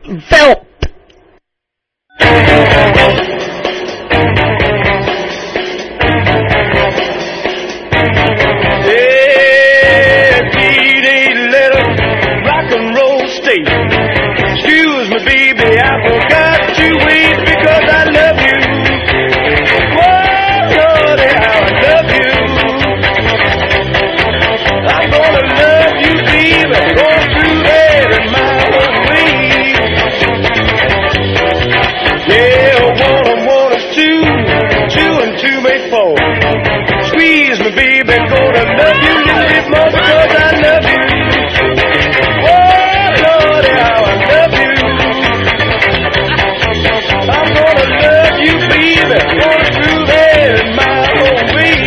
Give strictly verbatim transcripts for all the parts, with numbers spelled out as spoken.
Velp. Excuse me, baby, I forgot to wait because I love you. Whoa, Lordy, how I love you. I'm gonna love you, baby, going through that in my own way. Yeah, one and one is two, two and two make four. Squeeze me, baby, gonna love you a little bit more because I love you. Going through there in my own way.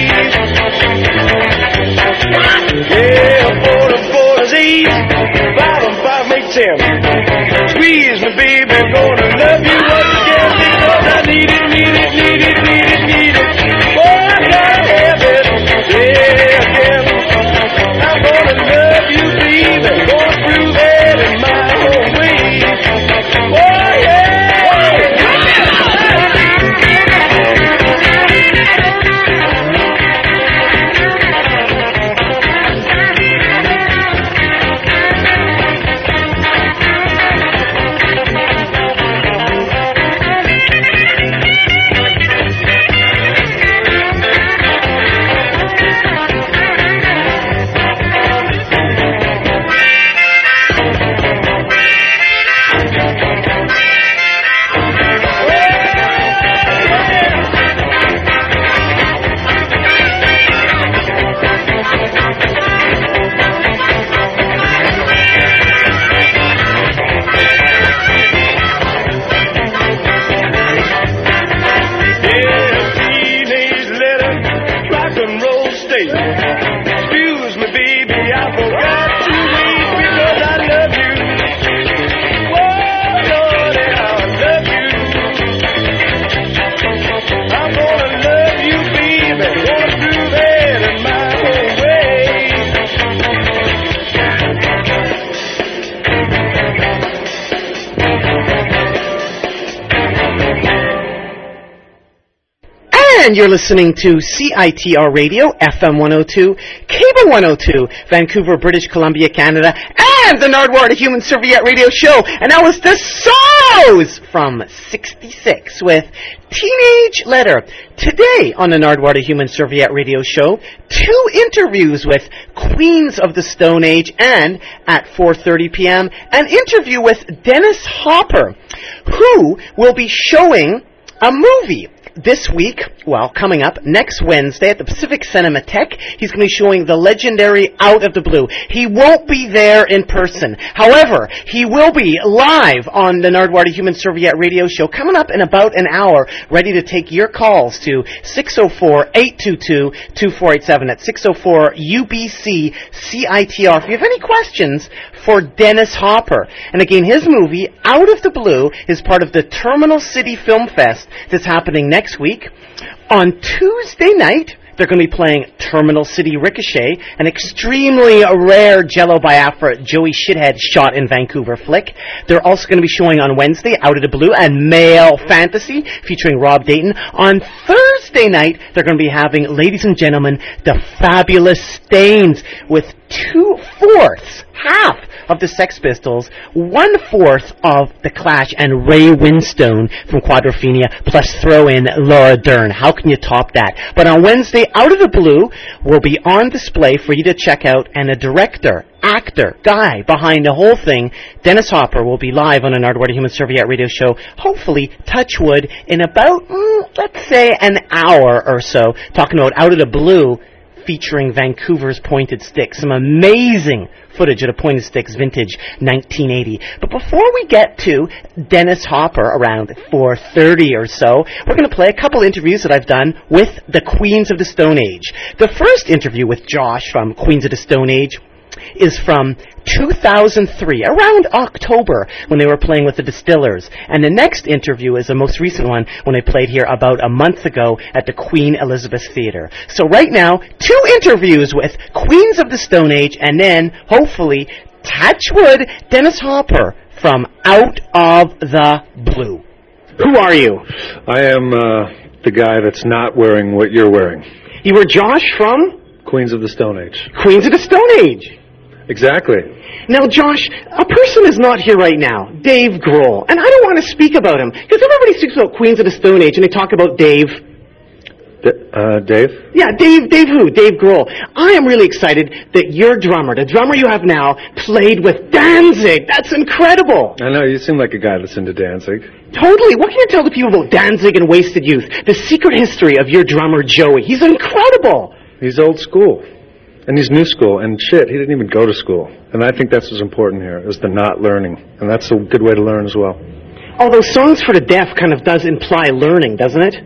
Yeah, four and four is eight, five and five make ten. Squeeze me, baby, gonna love you once again because I need it, need it, need it, need it, need it. Boy, I gotta have it, yeah, again. I'm gonna love you, baby, going through there in my own way. Oh, yeah. And you're listening to C I T R Radio, F M one oh two, Cable one oh two, Vancouver, British Columbia, Canada, and the Nardwuar, the Human Serviette Radio Show. And that was the Sows from sixty-six with Teenage Letter. Today on the Nardwuar, the Human Serviette Radio Show, two interviews with Queens of the Stone Age, and at four thirty p.m., an interview with Dennis Hopper, who will be showing a movie this week, well, coming up next Wednesday at the Pacific Cinematheque. He's going to be showing the legendary Out of the Blue. He won't be there in person. However, he will be live on the Nardwuar the Human Serviette Radio Show coming up in about an hour, ready to take your calls to six oh four, eight two two, two four eight seven. That's six oh four U B C C I T R. If you have any questions for Dennis Hopper. And again, his movie, Out of the Blue, is part of the Terminal City Film Fest that's happening next week. On Tuesday night, they're going to be playing Terminal City Ricochet, an extremely rare Jello Biafra Joey Shithead shot in Vancouver flick. They're also going to be showing on Wednesday Out of the Blue and Male Fantasy featuring Rob Dayton. On Thursday night, they're going to be having, ladies and gentlemen, The Fabulous Stains with two-fourths, half of the Sex Pistols, one-fourth of The Clash, and Ray Winstone from Quadrophenia, plus throw in Laura Dern. How can you top that? But on Wednesday, Out of the Blue will be on display for you to check out, and a director, actor, guy behind the whole thing, Dennis Hopper, will be live on an Nardwuar the Human Serviette Radio Show, hopefully, touch wood, in about, mm, let's say, an hour or so, talking about Out of the Blue, featuring Vancouver's Pointed Sticks. Some amazing footage of the Pointed Sticks vintage nineteen eighty. But before we get to Dennis Hopper around four thirty or so, we're going to play a couple interviews that I've done with the Queens of the Stone Age. The first interview with Josh from Queens of the Stone Age is from two thousand three, around October, when they were playing with the Distillers. And the next interview is the most recent one, when they played here about a month ago at the Queen Elizabeth Theatre. So right now, two interviews with Queens of the Stone Age, and then, hopefully, touch wood, Dennis Hopper from out of the blue. Who are you? I am uh, the guy that's not wearing what you're wearing. You were Josh from? Queens of the Stone Age. Queens of the Stone Age. Exactly. Now, Josh, a person is not here right now, Dave Grohl, and I don't want to speak about him, because everybody speaks about Queens of the Stone Age, and they talk about Dave. D- uh, Dave? Yeah, Dave, Dave who? Dave Grohl. I am really excited that your drummer, the drummer you have now, played with Danzig. That's incredible. I know, you seem like a guy that's into Danzig. Totally. What can you tell the people about Danzig and Wasted Youth? The secret history of your drummer, Joey. He's incredible. He's old school. And he's new school. And shit, he didn't even go to school. And I think that's what's important here, is the not learning. And that's a good way to learn as well. Although Songs for the Deaf kind of does imply learning, doesn't it?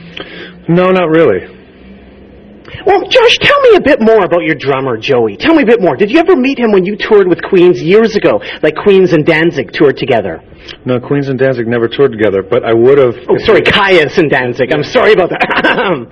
No, not really. Well, Josh, tell me a bit more about your drummer, Joey. Tell me a bit more. Did you ever meet him when you toured with Queens years ago, like Queens and Danzig toured together? No, Queens and Danzig never toured together, but I would have... Oh, sorry, Caius and Danzig. I'm sorry about that.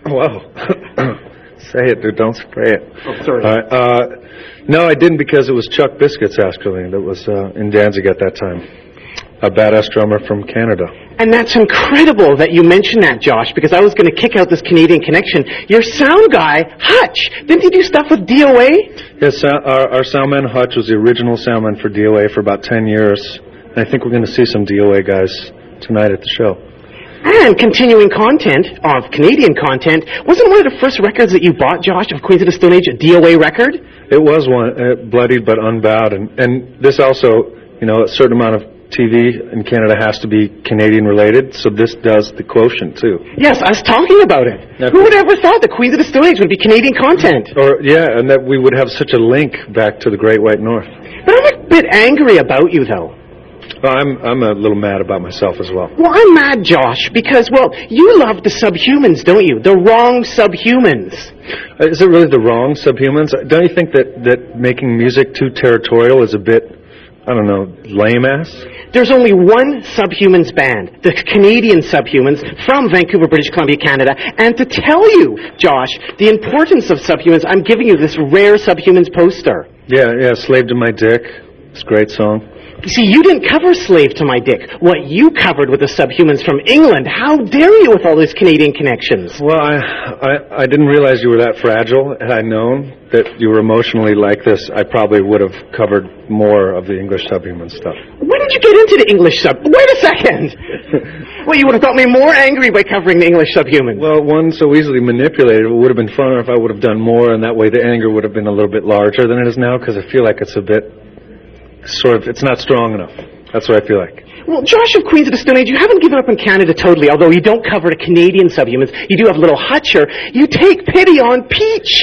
Whoa. Say it, dude. Don't spray it. Oh, sorry. All right. Uh, no, I didn't, because it was Chuck Biscuits, actually, that was uh, in Danzig at that time. A badass drummer from Canada. And that's incredible that you mentioned that, Josh, because I was going to kick out this Canadian connection. Your sound guy, Hutch, didn't he do stuff with D O A? Yes, our, our soundman, Hutch, was the original soundman for D O A for about ten years. And I think we're going to see some D O A guys tonight at the show. And continuing content, of Canadian content, wasn't one of the first records that you bought, Josh, of Queens of the Stone Age, a D O A record? It was one, uh, Bloodied but Unbowed. And, and this also, you know, a certain amount of T V in Canada has to be Canadian related, so this does the quotient too. Yes, I was talking about it. Now, who would ever thought that Queens of the Stone Age would be Canadian content? Or yeah, and that we would have such a link back to the Great White North. But I'm a bit angry about you, though. Well, I'm I'm a little mad about myself as well. Well, I'm mad, Josh, because, well, you love the Subhumans, don't you? The wrong Subhumans. Uh, Is it really the wrong Subhumans? Don't you think that, that making music too territorial is a bit, I don't know, lame-ass? There's only one Subhumans band, the Canadian Subhumans from Vancouver, British Columbia, Canada. And to tell you, Josh, the importance of Subhumans, I'm giving you this rare Subhumans poster. Yeah, yeah, Slave to My Dick. It's a great song. You see, you didn't cover Slave to My Dick. What you covered with the Subhumans from England. How dare you with all those Canadian connections? Well, I, I I didn't realize you were that fragile. Had I known that you were emotionally like this, I probably would have covered more of the English Subhuman stuff. When did you get into the English Sub... Wait a second! Well, you would have thought me more angry by covering the English Subhumans. Well, one so easily manipulated, it would have been funner if I would have done more, and that way the anger would have been a little bit larger than it is now, because I feel like it's a bit... sort of, it's not strong enough. That's what I feel like. Well, Josh of Queens of the Stone Age, you haven't given up on Canada totally, although you don't cover the Canadian Subhumans. You do have Little Hutcher. You take pity on Peach.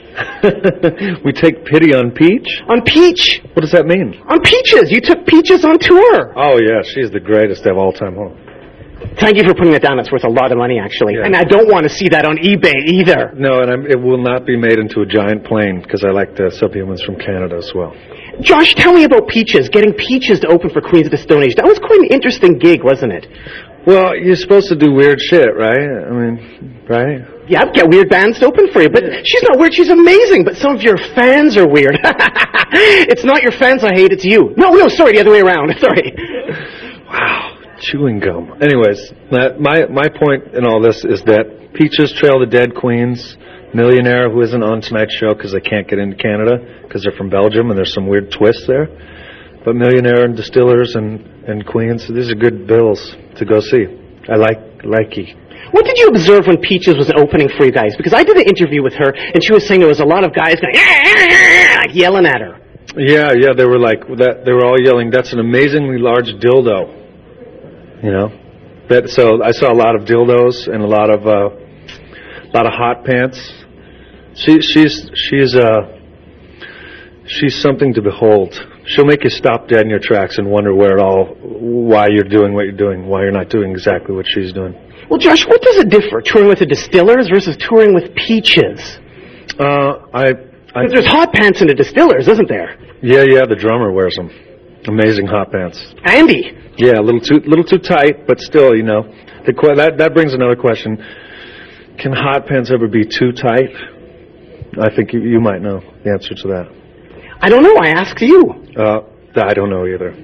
We take pity on Peach? On Peach. What does that mean? On Peaches. You took Peaches on tour. Oh, yeah, she's the greatest of all time. Hold on. Thank you for putting that down. That's worth a lot of money, actually. Yeah. And I don't want to see that on eBay either. No, and I'm, it will not be made into a giant plane, because I like the Subhumans from Canada as well. Josh, tell me about Peaches, getting Peaches to open for Queens of the Stone Age. That was quite an interesting gig, wasn't it? Well, you're supposed to do weird shit, right? I mean, right? Yeah, get weird bands to open for you. But she's not weird, she's amazing. But some of your fans are weird. It's not your fans I hate, it's you. No, no, sorry, the other way around. Sorry. Wow, chewing gum. Anyways, that, my, my point in all this is that Peaches, Trail the Dead Queens, Millionaire, who isn't on tonight's show because they can't get into Canada because they're from Belgium and there's some weird twists there. But Millionaire and Distillers and, and Queens, these are good bills to go see. I like likey. What did you observe when Peaches was opening for you guys? Because I did an interview with her, and she was saying there was a lot of guys going, like yelling at her. Yeah, yeah, they were like that. They were all yelling, "That's an amazingly large dildo." You know, that. So I saw a lot of dildos and a lot of uh, a lot of hot pants. She, she's she's uh, she's something to behold. She'll make you stop dead in your tracks and wonder where it all, why you're doing what you're doing, why you're not doing exactly what she's doing. Well, Josh, what does it differ, touring with the Distillers versus touring with Peaches? Uh, I, I there's hot pants in the Distillers, isn't there? Yeah, yeah, the drummer wears them. Amazing hot pants. Andy. Yeah, a little too, little too tight, but still, you know, the that that brings another question: can hot pants ever be too tight? I think you, you might know the answer to that. I don't know. I asked you. Uh, I don't know either.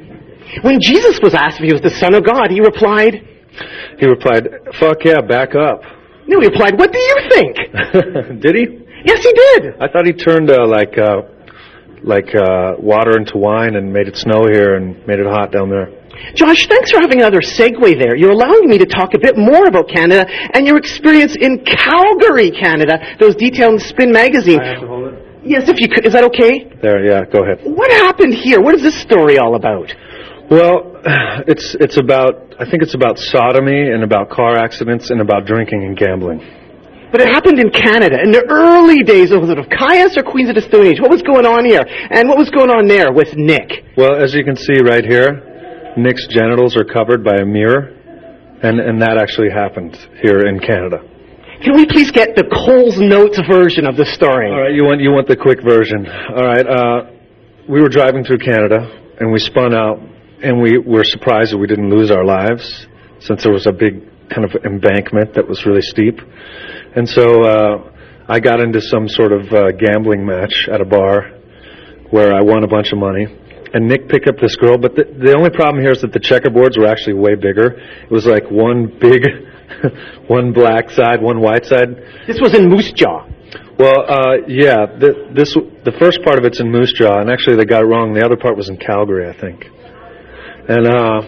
When Jesus was asked if he was the Son of God, he replied, He replied, fuck yeah, back up. no, he replied, what do you think? Did he? Yes, he did. I thought he turned uh, like uh, like uh, water into wine and made it snow here and made it hot down there. Josh, thanks for having another segue there. You're allowing me to talk a bit more about Canada and your experience in Calgary, Canada. Those detailed in Spin Magazine. I have to hold it? Yes, if you could. Is that okay? There, yeah, go ahead. What happened here? What is this story all about? Well, it's it's about, I think it's about sodomy and about car accidents and about drinking and gambling. But it happened in Canada, in the early days of, was it of Caius or Queens of the Stone Age? What was going on here? And what was going on there with Nick? Well, as you can see right here, Nick's genitals are covered by a mirror, and, and that actually happened here in Canada. Can we please get the Coles Notes version of the story? All right, you want you want the quick version. All right, uh, we were driving through Canada, and we spun out, and we were surprised that we didn't lose our lives, since there was a big kind of embankment that was really steep. And so uh, I got into some sort of uh, gambling match at a bar where I won a bunch of money. And Nick picked up this girl, but the, the only problem here is that the checkerboards were actually way bigger. It was like one big, one black side, one white side. This was in Moose Jaw. Well, uh, yeah, the, this the first part of it's in Moose Jaw, and actually they got it wrong. The other part was in Calgary, I think. And uh,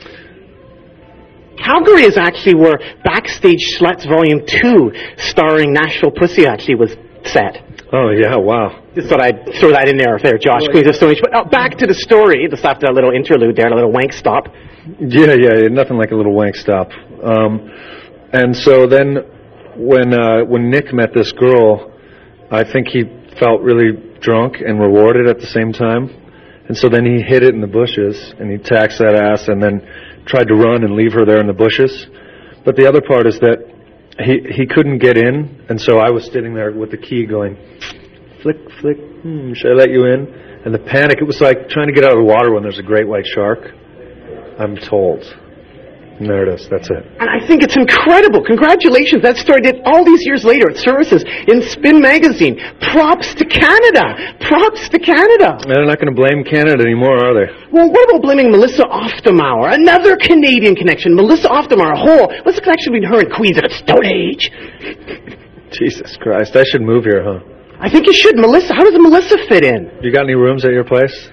Calgary is actually where Backstage Sluts Volume two, starring Nashville Pussy, actually was set. oh yeah, wow. Just thought I'd throw that in there, there, Josh, Queens of Stone Age. But uh, back to the story, just after that little interlude there, a little wank stop. Yeah, yeah, nothing like a little wank stop. Um, and so then, when uh, when Nick met this girl, I think he felt really drunk and rewarded at the same time. And so then he hid it in the bushes, and he taxed that ass, and then tried to run and leave her there in the bushes. But the other part is that he he couldn't get in, and so I was sitting there with the key going, flick, flick, hmm, should I let you in? And the panic, it was like trying to get out of the water when there's a great white shark, I'm told. And there it is, that's it. And I think it's incredible. Congratulations. That story did all these years later at services in Spin Magazine. Props to Canada. Props to Canada. And they're not going to blame Canada anymore, are they? Well, what about blaming Melissa Oftemauer? Another Canadian connection. Melissa Oftemauer, a whole. What's the connection between her and Queens of the Stone Age? Jesus Christ, I should move here, huh? I think you should. Melissa, how does Melissa fit in? You got any rooms at your place?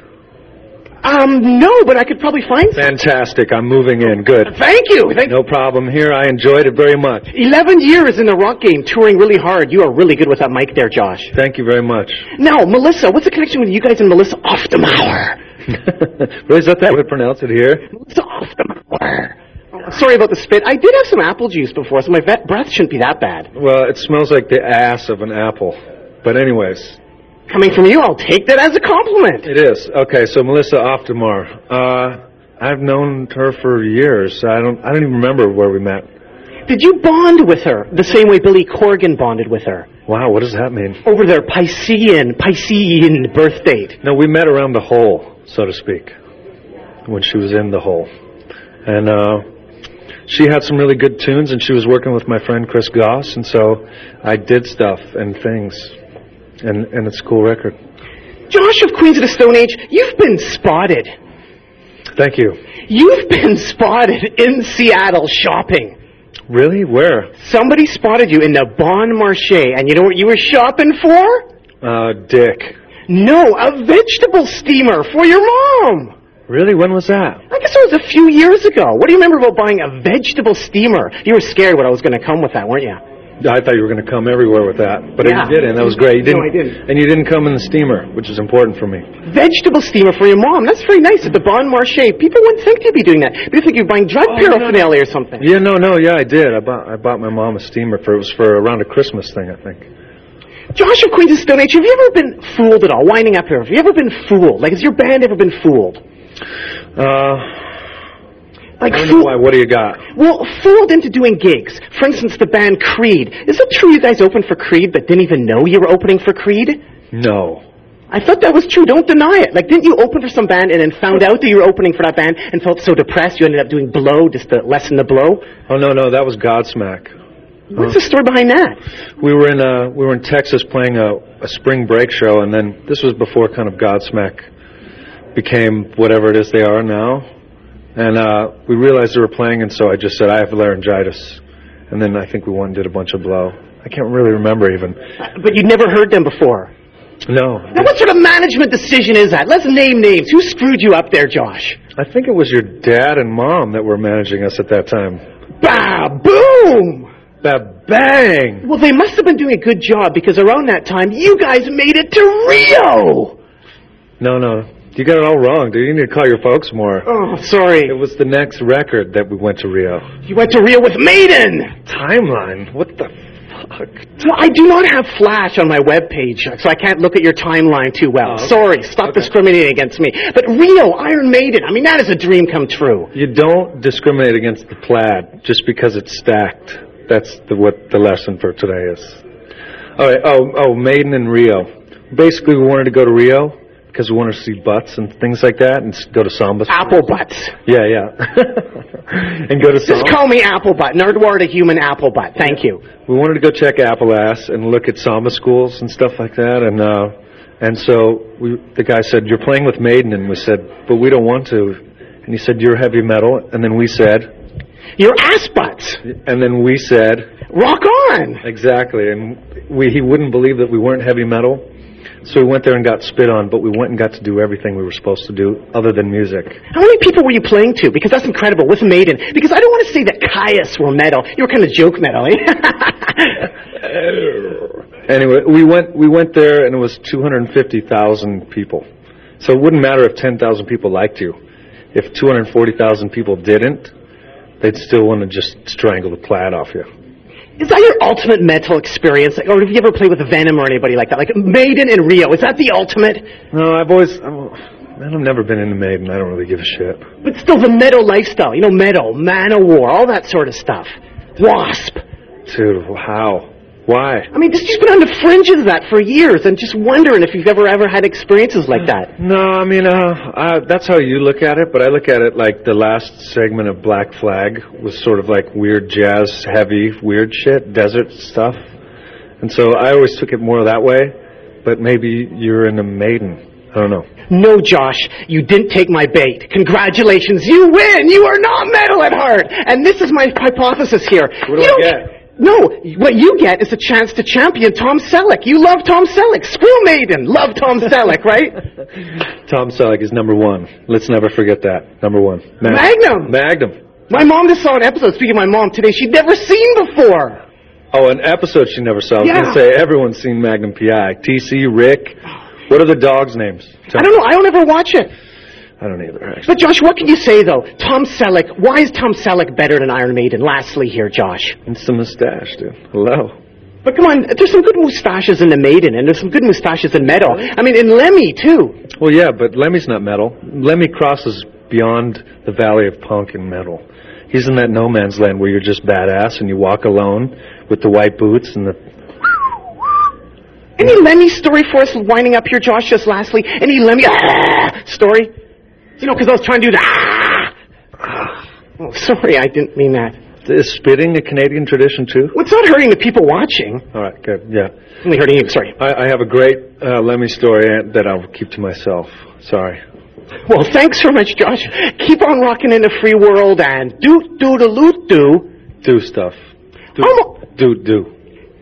Um, no, but I could probably find some. Fantastic, I'm moving in, good. Thank you. Thank No problem here, I enjoyed it very much. Eleven years in the rock game, touring really hard. You are really good with that mic there, Josh. Thank you very much. Now, Melissa, what's the connection with you guys and Melissa Oftemauer? Really, is that that would pronounce it here? Melissa Oftemauer. Oh, sorry about the spit. I did have some apple juice before, so my vet- breath shouldn't be that bad. Well, it smells like the ass of an apple. But anyways. Coming from you, I'll take that as a compliment. It is. Okay, so Melissa Oftemauer. Uh, I've known her for years. I don't I don't even remember where we met. Did you bond with her the same way Billy Corgan bonded with her? Wow, what does that mean? Over their Piscean, Piscean birth date. No, we met around the hole, so to speak, when she was in the hole. And uh, she had some really good tunes, and she was working with my friend Chris Goss, and so I did stuff and things. And, and it's a cool record. Josh of Queens of the Stone Age, you've been spotted. Thank you. You've been spotted in Seattle shopping. Really? Where? Somebody spotted you in the Bon Marché, and you know what you were shopping for? Uh, Dick. No, a vegetable steamer for your mom. Really? When was that? I guess it was a few years ago. What do you remember about buying a vegetable steamer? You were scared what I was going to come with that, weren't you? I thought you were going to come everywhere with that, but Yeah. you didn't. That was great. You didn't, No, I didn't. And you didn't come in the steamer, which is important for me. Vegetable steamer for your mom. That's very nice at the Bon Marché. People wouldn't think you'd be doing that. They'd think you're buying drug Oh, paraphernalia or something. Yeah, no, no, yeah, I did. I bought I bought my mom a steamer for it was for around a Christmas thing, I think. Josh of Queens of Stone Age, have you ever been fooled at all? Winding up here, have you ever been fooled? Like, has your band ever been fooled? Uh, Like, I don't know fool- why. What do you got? Well, fooled into doing gigs. For instance, the band Creed. Is it true you guys opened for Creed but didn't even know you were opening for Creed? No. I thought that was true. Don't deny it. Like, didn't you open for some band and then found out that you were opening for that band and felt so depressed you ended up doing Blow just to lessen the blow? Oh no, no, that was Godsmack. What's the story behind that? We were in uh we were in Texas playing a, a spring break show, and then this was before kind of Godsmack became whatever it is they are now. And uh, we realized they were playing, and so I just said, I have laryngitis. And then I think we went and did a bunch of blow. I can't really remember even. But you'd never heard them before? No. Now, what sort of management decision is that? Let's name names. Who screwed you up there, Josh? I think it was your dad and mom that were managing us at that time. Bah, boom! Ba-bang! Well, they must have been doing a good job, because around that time, you guys made it to Rio! No, no. You got it all wrong, dude. You need to call your folks more. Oh, sorry. It was the next record that we went to Rio. You went to Rio with Maiden! Timeline? What the fuck? Well, I do not have Flash on my webpage, so I can't look at your timeline too well. Oh, okay. Sorry, stop Okay. discriminating against me. But Rio, Iron Maiden, I mean, that is a dream come true. You don't discriminate against the plaid just because it's stacked. That's the, what the lesson for today is. All right. Oh, oh, Maiden and Rio. Basically, we wanted to go to Rio because we wanted to see butts and things like that, and go to samba. Apple butts. Yeah, yeah. And go to samba. Just call me Apple Butt. Nardwuar, a human apple butt. Thank you. We wanted to go check Apple Ass and look at samba schools and stuff like that, and uh, and so we, the guy said, "You're playing with Maiden," and we said, "But we don't want to." And he said, "You're heavy metal," and then we said, Your ass butts. and then we said, Rock on. exactly, and we he wouldn't believe that we weren't heavy metal. So we went there and got spit on, but we went and got to do everything we were supposed to do other than music. How many people were you playing to? Because that's incredible. With Maiden. Because I don't want to say that Caius were metal. You were kind of joke metal, eh? Anyway, we went we went there, and it was two hundred fifty thousand people. So it wouldn't matter if ten thousand people liked you. If two hundred forty thousand people didn't, they'd still want to just strangle the plaid off you. Is that your ultimate metal experience? Like, or have you ever played with Venom or anybody like that? Like Maiden and Rio. Is that the ultimate? No, I've always... I'm, man, I've never been into Maiden. I don't really give a shit. But still the metal lifestyle. You know, metal, Man-O-War, all that sort of stuff. Wasp. Dude, how? Why? I mean, just, you've been on the fringes of that for years, and just wondering if you've ever, ever had experiences like that. No, I mean, uh, uh, that's how you look at it, but I look at it like the last segment of Black Flag was sort of like weird jazz, heavy, weird shit, desert stuff. And so I always took it more that way, but maybe you're into Maiden. I don't know. No, Josh, you didn't take my bait. Congratulations, you win! You are not metal at heart! And this is my hypothesis here. What do you I get? No, what you get is a chance to champion Tom Selleck. You love Tom Selleck. Screw Maiden. Love Tom Selleck, right? Tom Selleck is number one. Let's never forget that. Number one. Mag- Magnum. Magnum. My mom just saw an episode, speaking of my mom today, she'd never seen before. Oh, an episode she never saw. I was Yeah. going to say everyone's seen Magnum P I. T C, Rick. What are the dogs' names? Tell I don't me. know. I don't ever watch it. I don't either, actually. But Josh, what can you say though? Tom Selleck. Why is Tom Selleck better than Iron Maiden? Lastly, here, Josh. It's the mustache, dude. Hello. But come on, there's some good mustaches in the Maiden, and there's some good mustaches in metal. I mean, in Lemmy too. Well, yeah, but Lemmy's not metal. Lemmy crosses beyond the valley of punk and metal. He's in that no man's land where you're just badass and you walk alone with the white boots and the... Any Lemmy story for us winding up here, Josh, just lastly? Any Lemmy ah, story? You know, because I was trying to do the ah. Oh, sorry, I didn't mean that. Is spitting a Canadian tradition too? Well, it's not hurting the people watching. All right, good, yeah. Only hurting you, sorry. I, I have a great uh, Lemmy story that I'll keep to myself. Sorry. Well, thanks so much, Josh. Keep on rocking in the free world and do do the loot do. Do stuff. Do, Oh. do, do.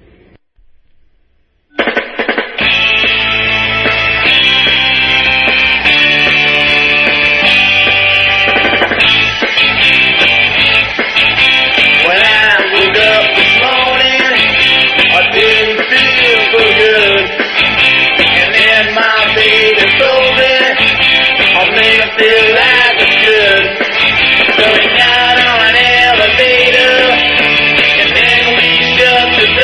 When I woke up this morning, I didn't feel so good. And then my baby told me I made me feel like I should. So we got on an elevator, and then we shut the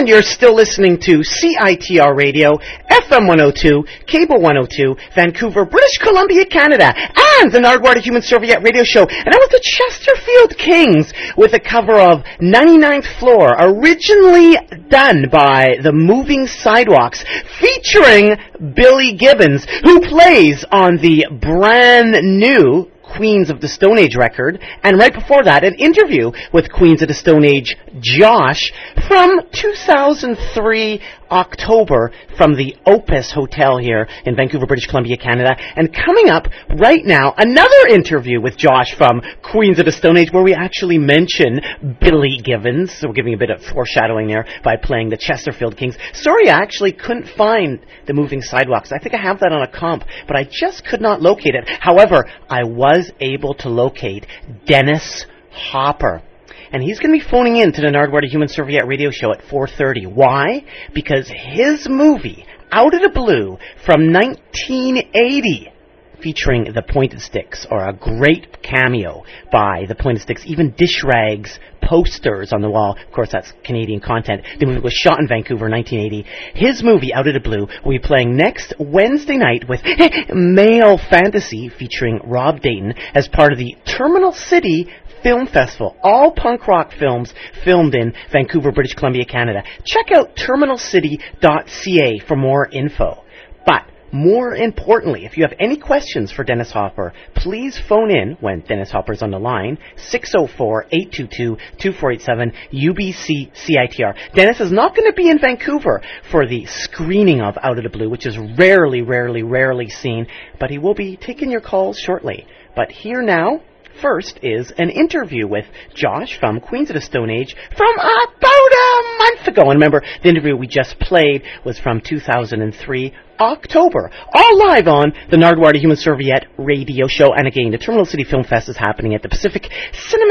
And you're still listening to C I T R Radio, F M one oh two, Cable one oh two, Vancouver, British Columbia, Canada, and the Nardwuar Human Serviette Radio Show. And I was the Chesterfield Kings with a cover of ninety-ninth Floor, originally done by the Moving Sidewalks, featuring Billy Gibbons, who plays on the brand new Queens of the Stone Age record, and right before that, an interview with Queens of the Stone Age Josh from two thousand three October from the Opus Hotel here in Vancouver, British Columbia, Canada. And coming up right now, another interview with Josh from Queens of the Stone Age, where we actually mention Billy Gibbons. So we're giving a bit of foreshadowing there by playing the Chesterfield Kings. Sorry, I actually couldn't find the Moving Sidewalks. I think I have that on a comp, but I just could not locate it. However, I was able to locate Dennis Hopper. And he's going to be phoning in to the Nardwuar Human Serviette Radio Show at four thirty. Why? Because his movie, Out of the Blue, from nineteen eighty, featuring the Pointed Sticks, or a great cameo by the Pointed Sticks, even dish rags, posters on the wall. Of course, that's Canadian content. The movie was shot in Vancouver in nineteen eighty. His movie, Out of the Blue, will be playing next Wednesday night with Male Fantasy, featuring Rob Dayton, as part of the Terminal City Film Festival. All punk rock films filmed in Vancouver, British Columbia, Canada. Check out terminal city dot c a for more info. But more importantly, if you have any questions for Dennis Hopper, please phone in when Dennis Hopper's on the line, six oh four, eight two two, two four eight seven, U B C C I T R. Dennis is not going to be in Vancouver for the screening of Out of the Blue, which is rarely, rarely, rarely seen, but he will be taking your calls shortly. But here now, first is an interview with Josh from Queens of the Stone Age from about a month ago. And remember, the interview we just played was from two thousand three, October. All live on the Nardwuar Human Serviette Radio Show. And again, the Terminal City Film Fest is happening at the Pacific Cinema...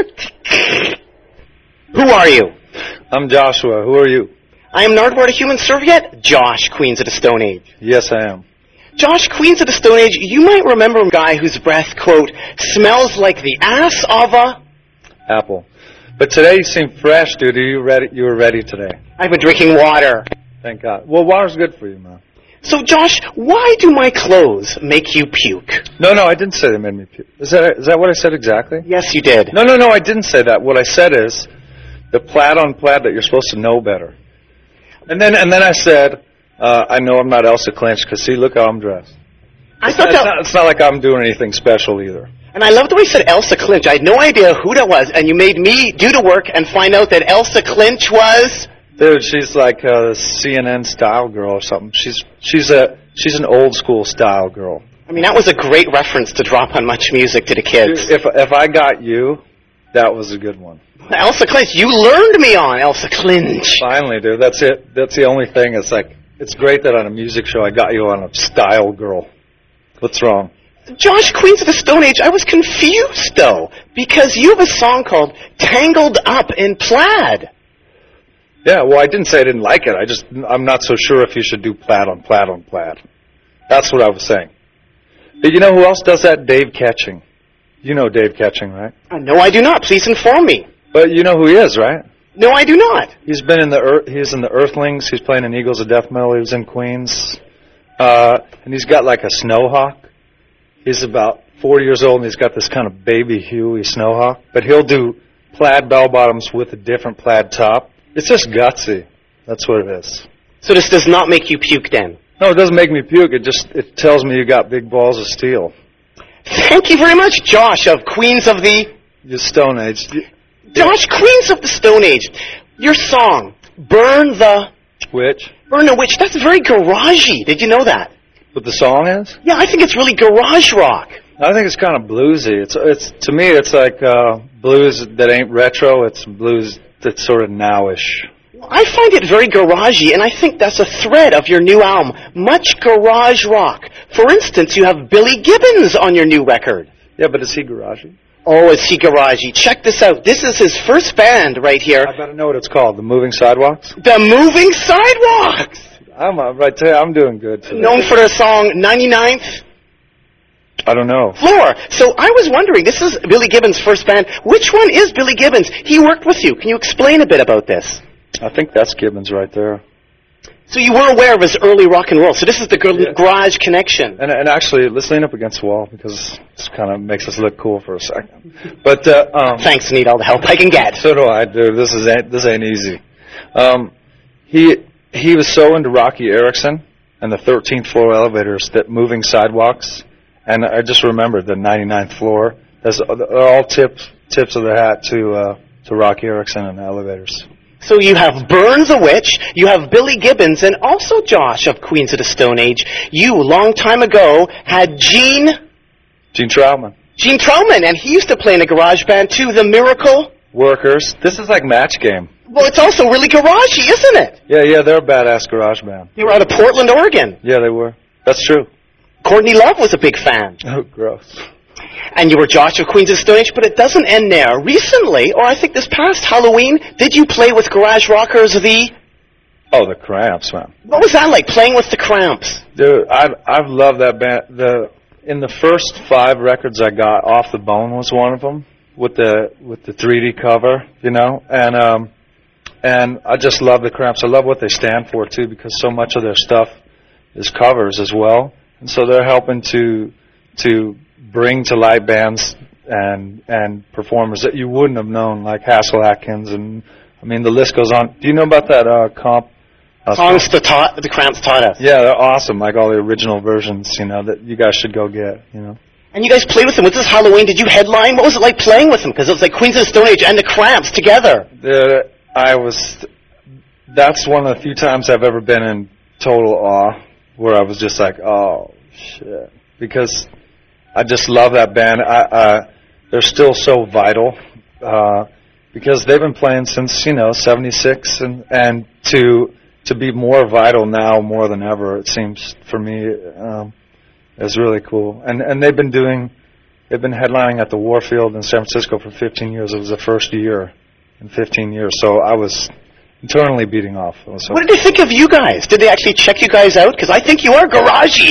Who are you? I'm Joshua. Who are you? I am Nardwuar Human Serviette, Josh, Queens of the Stone Age. Yes, I am. Josh, Queens of the Stone Age, you might remember a guy whose breath, quote, smells like the ass of a... Apple. But today you seem fresh, dude. Are you ready? You were ready today. I've been drinking water. Thank God. Well, water's good for you, man. So, Josh, why do my clothes make you puke? No, no, I didn't say they made me puke. Is that, is that what I said exactly? Yes, you did. No, no, no, I didn't say that. What I said is the plaid on plaid that you're supposed to know better. And then, and then I said... Uh, I know I'm not Elsa Clinch, because see, look how I'm dressed. I it's, thought not, that, it's, not, it's not like I'm doing anything special either. And I love the way you said Elsa Clinch. I had no idea who that was, and you made me do the work and find out that Elsa Clinch was... Dude, she's like a C N N style girl or something. She's she's a she's an old school style girl. I mean, that was a great reference to drop on Much Music to the kids. Dude, if if I got you, that was a good one. Elsa Clinch, you learned me on Elsa Clinch. Finally, dude. That's it. That's the only thing. It's like... It's great that on a music show I got you on a style girl. What's wrong? Josh, Queens of the Stone Age, I was confused, though, because you have a song called Tangled Up in Plaid. Yeah, well, I didn't say I didn't like it. I just, I'm not so sure if you should do plaid on plaid on plaid. That's what I was saying. But you know who else does that? Dave Ketching. You know Dave Ketching, right? Uh, no, I do not. Please inform me. But you know who he is, right? No, I do not. He's been in the Earth, he's in the Earthlings. He's playing in Eagles of Death Metal. He was in Queens, uh, and he's got like a snowhawk. He's about forty years old, and he's got this kind of baby Huey snowhawk. But he'll do plaid bell bottoms with a different plaid top. It's just gutsy. That's what it is. So this does not make you puke, then? No, it doesn't make me puke. It just it tells me you got big balls of steel. Thank you very much, Josh of Queens of the The Stone Age. Josh, Queens of the Stone Age, your song, Burn the... Witch? Burn the Witch, that's very garagey. Did you know that? What the song is? Yeah, I think it's really garage rock. I think it's kind of bluesy. It's it's to me, it's like uh, blues that ain't retro. It's blues that's sort of nowish. I find it very garagey, and I think that's a thread of your new album, much garage rock. For instance, you have Billy Gibbons on your new record. Yeah, but is he garagey? Oh, is he garagey? Check this out. This is his first band right here. I better know what it's called. The Moving Sidewalks? The Moving Sidewalks! I'm uh, right there. I'm doing good today. Known for their song ninety-ninth I don't know. Floor. So I was wondering, this is Billy Gibbons' first band. Which one is Billy Gibbons? He worked with you. Can you explain a bit about this? I think that's Gibbons right there. So you were aware of his early rock and roll. So this is the gar- Yeah. garage connection. And, and actually, let's lean up against the wall because this kind of makes us look cool for a second. But uh, um, Thanks, need all the help I can get. so do I, dude. This is ain't, this ain't easy. Um, he he was so into Rocky Erickson and the thirteenth floor elevators, that moving sidewalks, and I just remembered the ninety-ninth floor. That's they're all tips tips of the hat to uh, to Rocky Erickson and the elevators. So you have Burns, a witch, you have Billy Gibbons, and also Josh of Queens of the Stone Age. You, a long time ago, had Gene... Gene Troutman. Gene Troutman, and he used to play in a garage band too, The Miracle. Workers. This is like Match Game. Well, it's also really garagey, isn't it? Yeah, yeah, they're a badass garage band. They were out of Portland, Oregon. Yeah, they were. That's true. Courtney Love was a big fan. Oh, gross. And you were Josh of Queens of the Stone Age, but it doesn't end there. Recently, or I think this past Halloween, did you play with Garage Rockers the... Oh, the Cramps, man. What was that like, playing with the Cramps? Dude, I've I've loved that band. The in the first five records I got, Off the Bone was one of them, with the with the three D cover, you know, and um, and I just love the Cramps. I love what they stand for too, because so much of their stuff is covers as well, and so they're helping to to bring to light bands and and performers that you wouldn't have known, like Hassel Atkins, and I mean the list goes on. Do you know about that uh, comp? Uh, Songs the, ta- the Cramps taught us. Yeah, they're awesome. Like all the original versions, you know, that you guys should go get. You know. And you guys played with them. Was this Halloween? Did you headline? What was it like playing with them? Because it was like Queens of the Stone Age and the Cramps together. The, I was. That's one of the few times I've ever been in total awe, where I was just like, oh shit, because I just love that band. I, uh, they're still so vital uh, because they've been playing since you know seventy-six, and and to to be more vital now more than ever, it seems for me, um, is really cool. And and they've been doing, they've been headlining at the Warfield in San Francisco for fifteen years. It was the first year in fifteen years, so I was internally beating off. I was so What did they think of you guys? Did they actually check you guys out? Because I think you are garagey.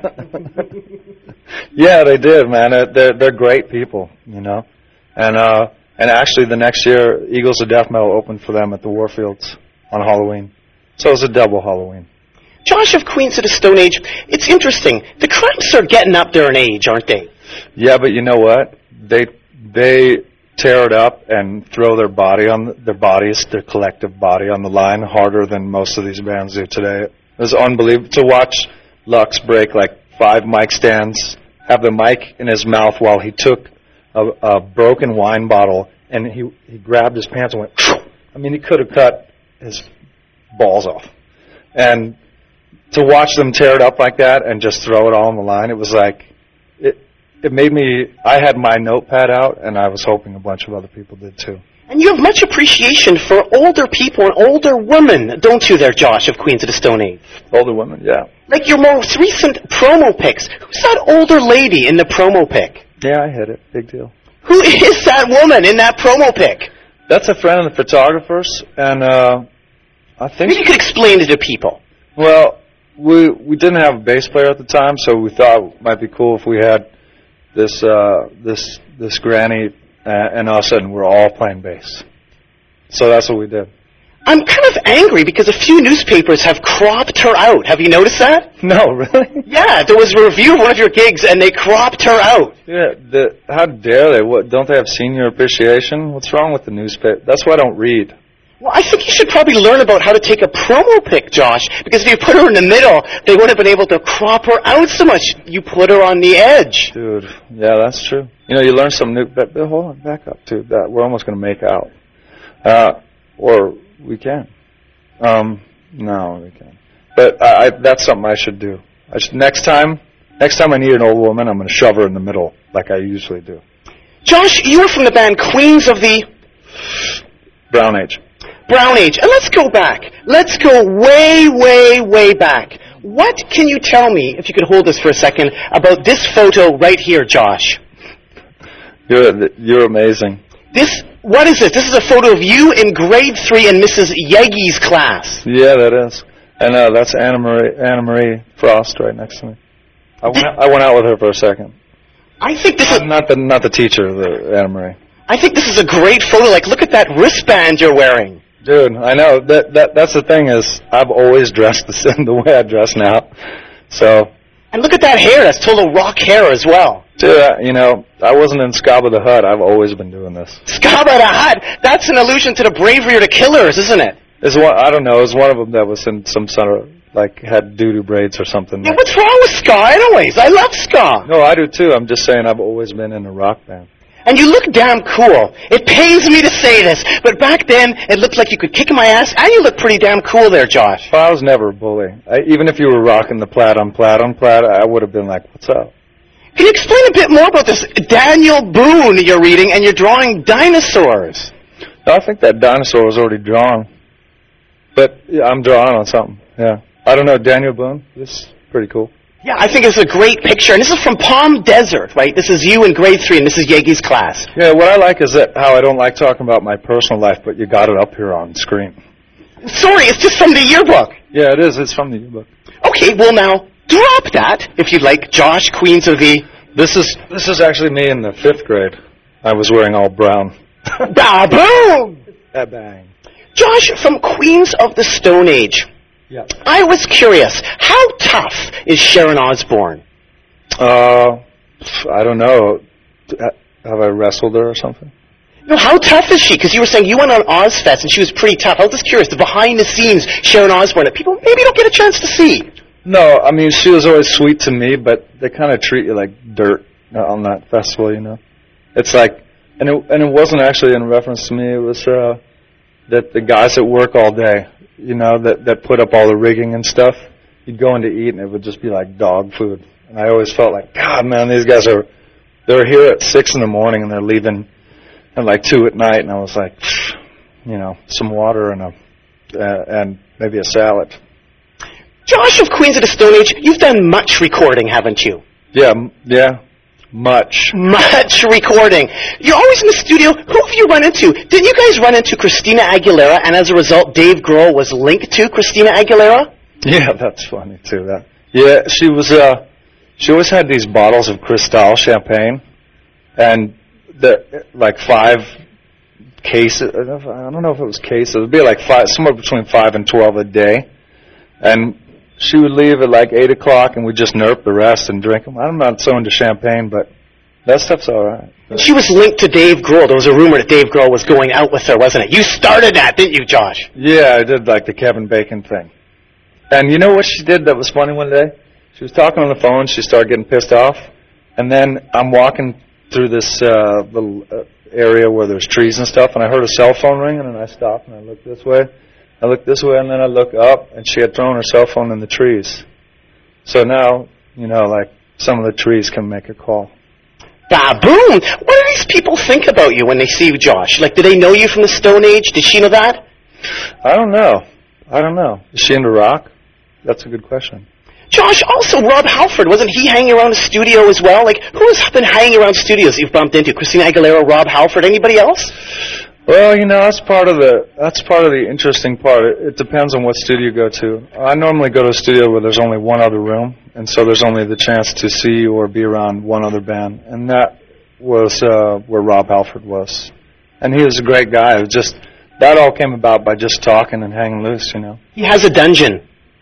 Yeah, they did, man. Uh, They're they're great people, you know. And uh, and actually, the next year, Eagles of Death Metal opened for them at the Warfields on Halloween. So it was a double Halloween. Josh of Queens of the Stone Age, it's interesting. The Cramps are getting up there in age, aren't they? Yeah, but you know what? They they tear it up and throw their body on the, their bodies, their collective body on the line harder than most of these bands do today. It was unbelievable to watch Lux break like five mic stands, have the mic in his mouth while he took a, a broken wine bottle and he he grabbed his pants and went. I mean, he could have cut his balls off. And to watch them tear it up like that and just throw it all on the line, it was like, it it made me, I had my notepad out, and I was hoping a bunch of other people did too. And you have much appreciation for older people and older women, don't you there, Josh of Queens of the Stone Age? Older women, yeah. Like your most recent promo pics. Who's that older lady in the promo pic? Yeah, I hit it. Big deal. Who is that woman in that promo pic? That's a friend of the photographer's, and uh, I think... Maybe you could explain it to people. Well, we we didn't have a bass player at the time, so we thought it might be cool if we had this uh, this this granny, uh, and all of a sudden we're all playing bass. So that's what we did. I'm kind of angry because a few newspapers have cropped her out. Have you noticed that? No, really? Yeah, there was a review of one of your gigs, and they cropped her out. Yeah, the, how dare they? What, don't they have senior appreciation? What's wrong with the newspaper? That's why I don't read. Well, I think you should probably learn about how to take a promo pic, Josh, because if you put her in the middle, they wouldn't have been able to crop her out so much. You put her on the edge. Dude, yeah, that's true. You know, you learn some new... But, but hold on, back up, too. That, we're almost going to make out. Uh, or we can. Um, no, we can't. But I, I, that's something I should do. I should, next time, next time I need an old woman, I'm going to shove her in the middle, like I usually do. Josh, you were from the band Queens of the... Brown Age. Brown Age. And let's go back. Let's go way, way, way back. What can you tell me, if you could hold this for a second, about this photo right here, Josh? You're you're amazing. This, what is this? This is a photo of you in grade three in Missus Yegi's class. Yeah, that is. And uh, that's Anna Marie Anna Marie Frost right next to me. I went I went out with her for a second. I think this is... Not the not the teacher, the Anna Marie. I think this is a great photo. Like, look at that wristband you're wearing. Dude, I know. That that that's the thing is, I've always dressed the same the way I dress now. So. And look at that hair. That's total rock hair as well. Dude, uh, you know, I wasn't in Scabba the Hutt. I've always been doing this. Scabba the Hutt. That's an allusion to the Bravery of the Killers, isn't it? It's one. I don't know. It was one of them that was in some sort of like had doo-doo braids or something. Yeah, what's wrong with ska? Anyways, I love ska. No, I do too. I'm just saying I've always been in a rock band. And you look damn cool. It pains me to say this, but back then it looked like you could kick my ass, and you look pretty damn cool there, Josh. Well, I was never a bully. I, even if you were rocking the plaid on plaid on plaid, I would have been like, "What's up?" Can you explain a bit more about this Daniel Boone you're reading, and you're drawing dinosaurs? No, I think that dinosaur was already drawn, but yeah, I'm drawing on something. Yeah, I don't know, Daniel Boone. This is pretty cool. Yeah, I think it's a great picture. And this is from Palm Desert, right? This is you in grade three, and this is Yegi's class. Yeah, what I like is that how I don't like talking about my personal life, but you got it up here on screen. Sorry, it's just from the yearbook. Yeah, it is. It's from the yearbook. Okay, well now, drop that, if you'd like. Josh, Queens of the... This is this is actually me in the fifth grade. I was wearing all brown. Ba-boom! Ba-bang. Josh, from Queens of the Stone Age... Yeah. I was curious, how tough is Sharon Osbourne? Uh, I don't know. Have I wrestled her or something? No, how tough is she? Because you were saying you went on Ozfest and she was pretty tough. I was just curious, the behind-the-scenes Sharon Osbourne that people maybe don't get a chance to see. No, I mean, she was always sweet to me, but they kind of treat you like dirt on that festival, you know? It's like, and it, and it wasn't actually in reference to me, it was uh, that the guys that work all day, you know, that, that put up all the rigging and stuff, you'd go in to eat and it would just be like dog food. And I always felt like, God, man, these guys are, they're here at six in the morning and they're leaving at like two at night. And I was like, you know, some water and a, uh, and maybe a salad. Josh of Queens of the Stone Age, you've done much recording, haven't you? Yeah, m- yeah, much. Much recording. You're always in the studio. Who have you run into? Didn't you guys run into Christina Aguilera, and as a result, Dave Grohl was linked to Christina Aguilera? Yeah, that's funny too. That. Yeah, she was. Uh, she always had these bottles of Cristal champagne, and the like five cases. I don't know if it was cases. It'd be like five, somewhere between five and twelve a day, and she would leave at like eight o'clock, and we'd just nerp the rest and drink them. I'm not so into champagne, but that stuff's all right. But she was linked to Dave Grohl. There was a rumor that Dave Grohl was going out with her, wasn't it? You started that, didn't you, Josh? Yeah, I did like the Kevin Bacon thing. And you know what she did that was funny one day? She was talking on the phone. She started getting pissed off. And then I'm walking through this uh, little uh, area where there's trees and stuff, and I heard a cell phone ringing, and I stopped, and I looked this way. I looked this way, and then I looked up, and she had thrown her cell phone in the trees. So now, you know, like, some of the trees can make a call. Baboon! What do these people think about you when they see you, Josh? Like, do they know you from the Stone Age? Did she know that? I don't know. I don't know. Is she into rock? That's a good question. Josh, also Rob Halford, wasn't he hanging around the studio as well? Like, who has been hanging around studios you've bumped into? Christina Aguilera, Rob Halford, anybody else? Well, you know, that's part of the that's part of the interesting part. It, it depends on what studio you go to. I normally go to a studio where there's only one other room, and so there's only the chance to see or be around one other band, and that was uh, where Rob Halford was. And he was a great guy. It was just that all came about by just talking and hanging loose, you know. He has a dungeon.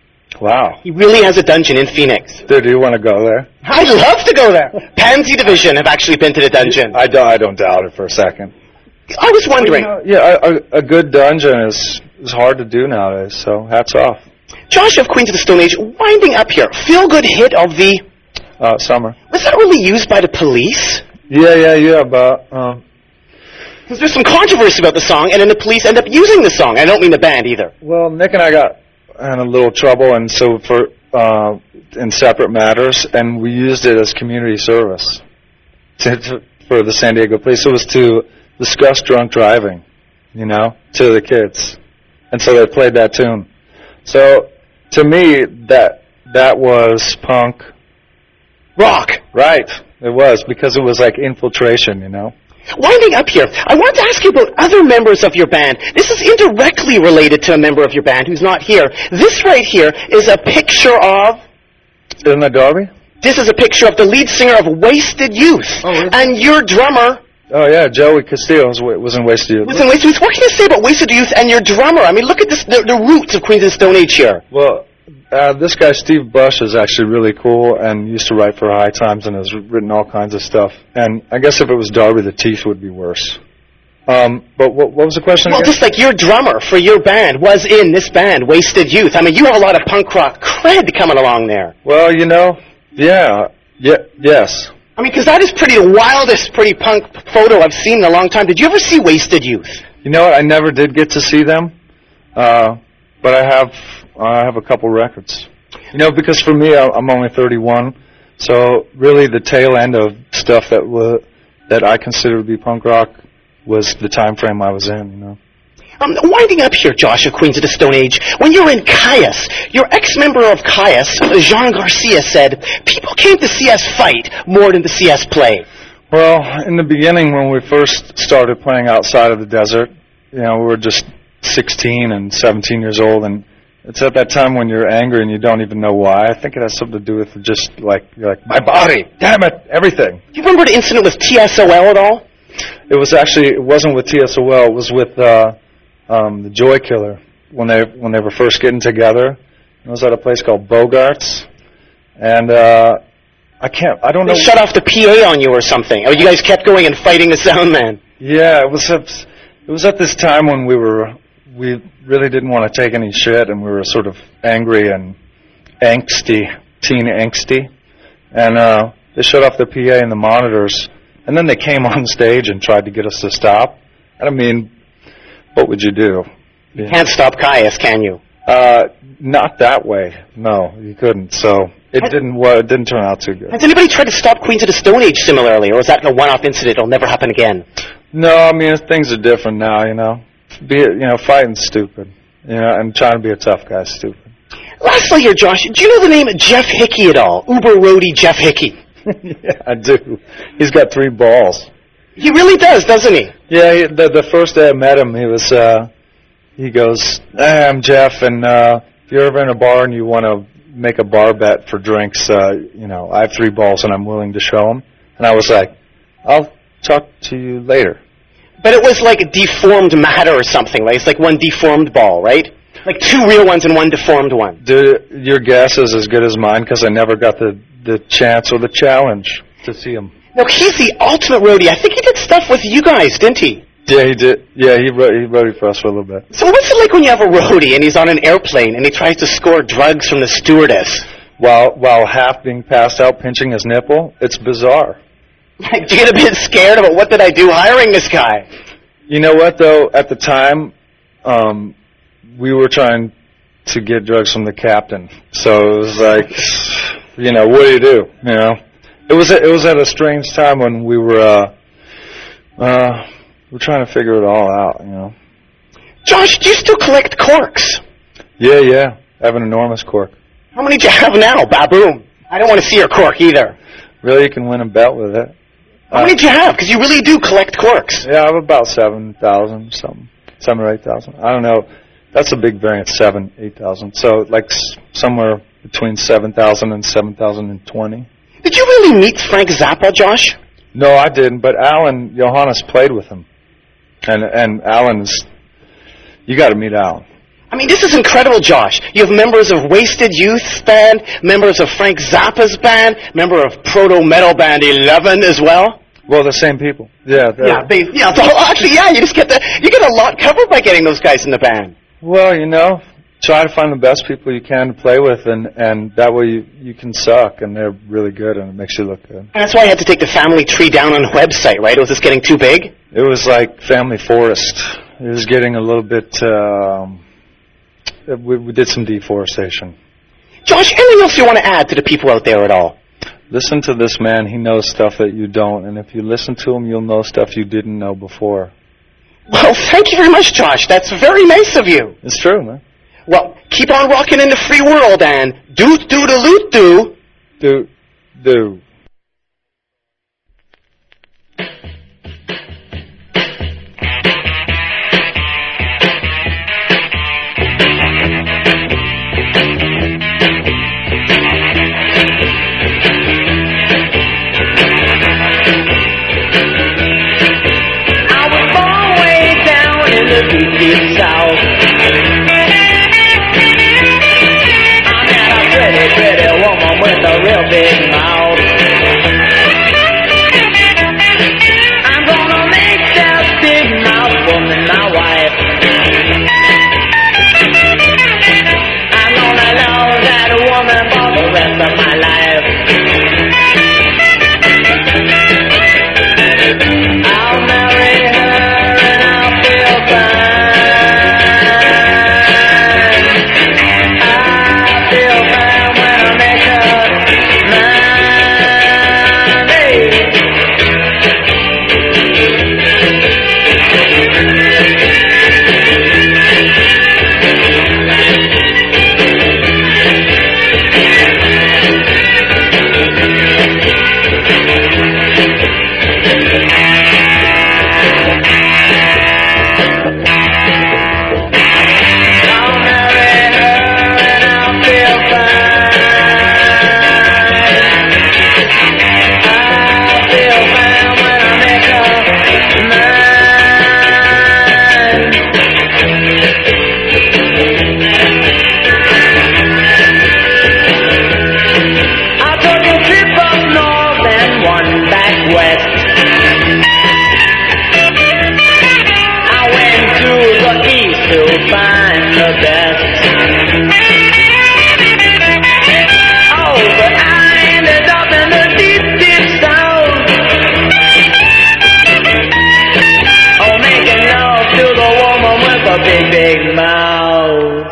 Wow. He really has a dungeon in Phoenix. Dude, do you want to go there? I'd love to go there. Pansy Division have actually been to the dungeon. I don't, I don't doubt it for a second. I was wondering. Well, you know, yeah, a, a good dungeon is, is hard to do nowadays, so hats off. Josh of Queens of the Stone Age, winding up here, feel-good hit of the... Uh, summer. Was that really used by the police? Yeah, yeah, yeah, but... Um, Because there's some controversy about the song, and then the police end up using the song. I don't mean the band either. Well, Nick and I got in a little trouble, and so for uh, in separate matters, and we used it as community service to, to, for the San Diego police. It was to discuss drunk driving, you know, to the kids, and so they played that tune. So to me, that that was punk rock, right? It was, because it was like infiltration, you know. Winding up here, I want to ask you about other members of your band. This is indirectly related to a member of your band who's not here. This right here is a picture of... Isn't that Darby? This is a picture of the lead singer of Wasted Youth. Oh, really? And your drummer, Oh, yeah, Joey Castillo was, was in Wasted Youth. Was in Wasted Youth. What can you say about Wasted Youth and your drummer? I mean, look at this, the, the roots of Queens of the Stone Age here. Well, uh, this guy, Steve Bush, is actually really cool and used to write for High Times and has written all kinds of stuff. And I guess if it was Darby, the Teeth would be worse. Um, but what, what was the question Well, again? just like your drummer for your band was in this band, Wasted Youth. I mean, you have a lot of punk rock cred coming along there. Well, you know, yeah, yeah, yes. I mean, because that is pretty the wildest, pretty punk photo I've seen in a long time. Did you ever see Wasted Youth? You know what? I never did get to see them, uh, but I have I have a couple records. You know, because for me, I- I'm only thirty-one, so really the tail end of stuff that wa- that I consider to be punk rock was the time frame I was in, you know. Um, winding up here, Josh, of Queens of the Stone Age, when you were in Caius, your ex-member of Caius, Jean Garcia, said, people came to see us fight more than to see us play. Well, in the beginning, when we first started playing outside of the desert, you know, we were just sixteen and seventeen years old, and it's at that time when you're angry and you don't even know why. I think it has something to do with just like, you're like, my body, damn it, everything. Do you remember the incident with T S O L at all? It was actually, it wasn't with T S O L, it was with uh, um, the Joy Killer when they when they were first getting together. It was at a place called Bogart's, and uh, I can't, I don't They know. shut off the P A on you or something. Or you guys kept going and fighting the sound man. Yeah, it was at, it was at this time when we were, we really didn't want to take any shit, and we were sort of angry and angsty, teen angsty, and uh, they shut off the P A and the monitors. And then they came on stage and tried to get us to stop. I mean, what would you do? You can't stop Caius, can you? Uh, not that way. No, you couldn't. So it didn't. Well, it didn't turn out too good. Has anybody tried to stop Queens of the Stone Age similarly, or is that a one-off incident? It'll never happen again. No, I mean things are different now. You know, be you know, fighting's stupid. You know, and trying to be a tough guy's stupid. Lastly here, Josh, do you know the name Jeff Hickey at all? Uber roadie Jeff Hickey. Yeah, I do. He's got three balls. He really does, doesn't he? Yeah, he, the the first day I met him, he was. Uh, he goes, hey, I'm Jeff, and uh, if you're ever in a bar and you want to make a bar bet for drinks, uh, you know, I have three balls and I'm willing to show them. And I was like, I'll talk to you later. But it was like a deformed matter or something. Like it's like one deformed ball, right? Like two real ones and one deformed one. Dude, your guess is as good as mine because I never got the, the chance or the challenge to see him. No, he's the ultimate roadie. I think he did stuff with you guys, didn't he? Yeah, he did. Yeah, he wrote, he wrote it for us for a little bit. So what's it like when you have a roadie and he's on an airplane and he tries to score drugs from the stewardess? While while half being passed out pinching his nipple, it's bizarre. Like, do you get a bit scared about what did I do hiring this guy? You know what, though? At the time, um, we were trying to get drugs from the captain. So it was like, you know, what do you do? You know, it was a, it was at a strange time when we were uh, uh, we were trying to figure it all out. You know. Josh, do you still collect corks? Yeah, yeah. I have an enormous cork. How many do you have now, Baboom? I don't want to see your cork either. Really, you can win a bet with it. How many do you have? Because you really do collect corks. Yeah, I have about seven thousand something, seven or eight thousand. I don't know. That's a big variance, seven, eight thousand. So like s- somewhere between seven thousand and seven thousand and twenty. Did you really meet Frank Zappa, Josh? No, I didn't. But Alan Johannes played with him, and and Alan is. You got to meet Alan. I mean, this is incredible, Josh. You have members of Wasted Youth's band, members of Frank Zappa's band, member of proto-metal band Eleven as well. Well, the same people. Yeah. Yeah, they, yeah. So actually, yeah, you just get the you get a lot covered by getting those guys in the band. Well, you know, try to find the best people you can to play with, and, and that way you, you can suck, and they're really good, and it makes you look good. And that's why I had to take the family tree down on the website, right? Was this getting too big? It was like family forest. It was getting a little bit. Um, we, we did some deforestation. Josh, anything else you want to add to the people out there at all? Listen to this man. He knows stuff that you don't, and if you listen to him, you'll know stuff you didn't know before. Well, thank you very much, Josh. That's very nice of you. It's true, man. Well, keep on rocking in the free world and doot doot a loot doo. Do, do. the deep, deep south. I met a pretty, pretty woman with a real big mouth. I'm gonna make that big mouth woman my wife. I'm gonna love that woman for the rest of my life. I'll marry her and I'll feel fine. I'll feel fine when I make her mine. Hey. Big, big mouth.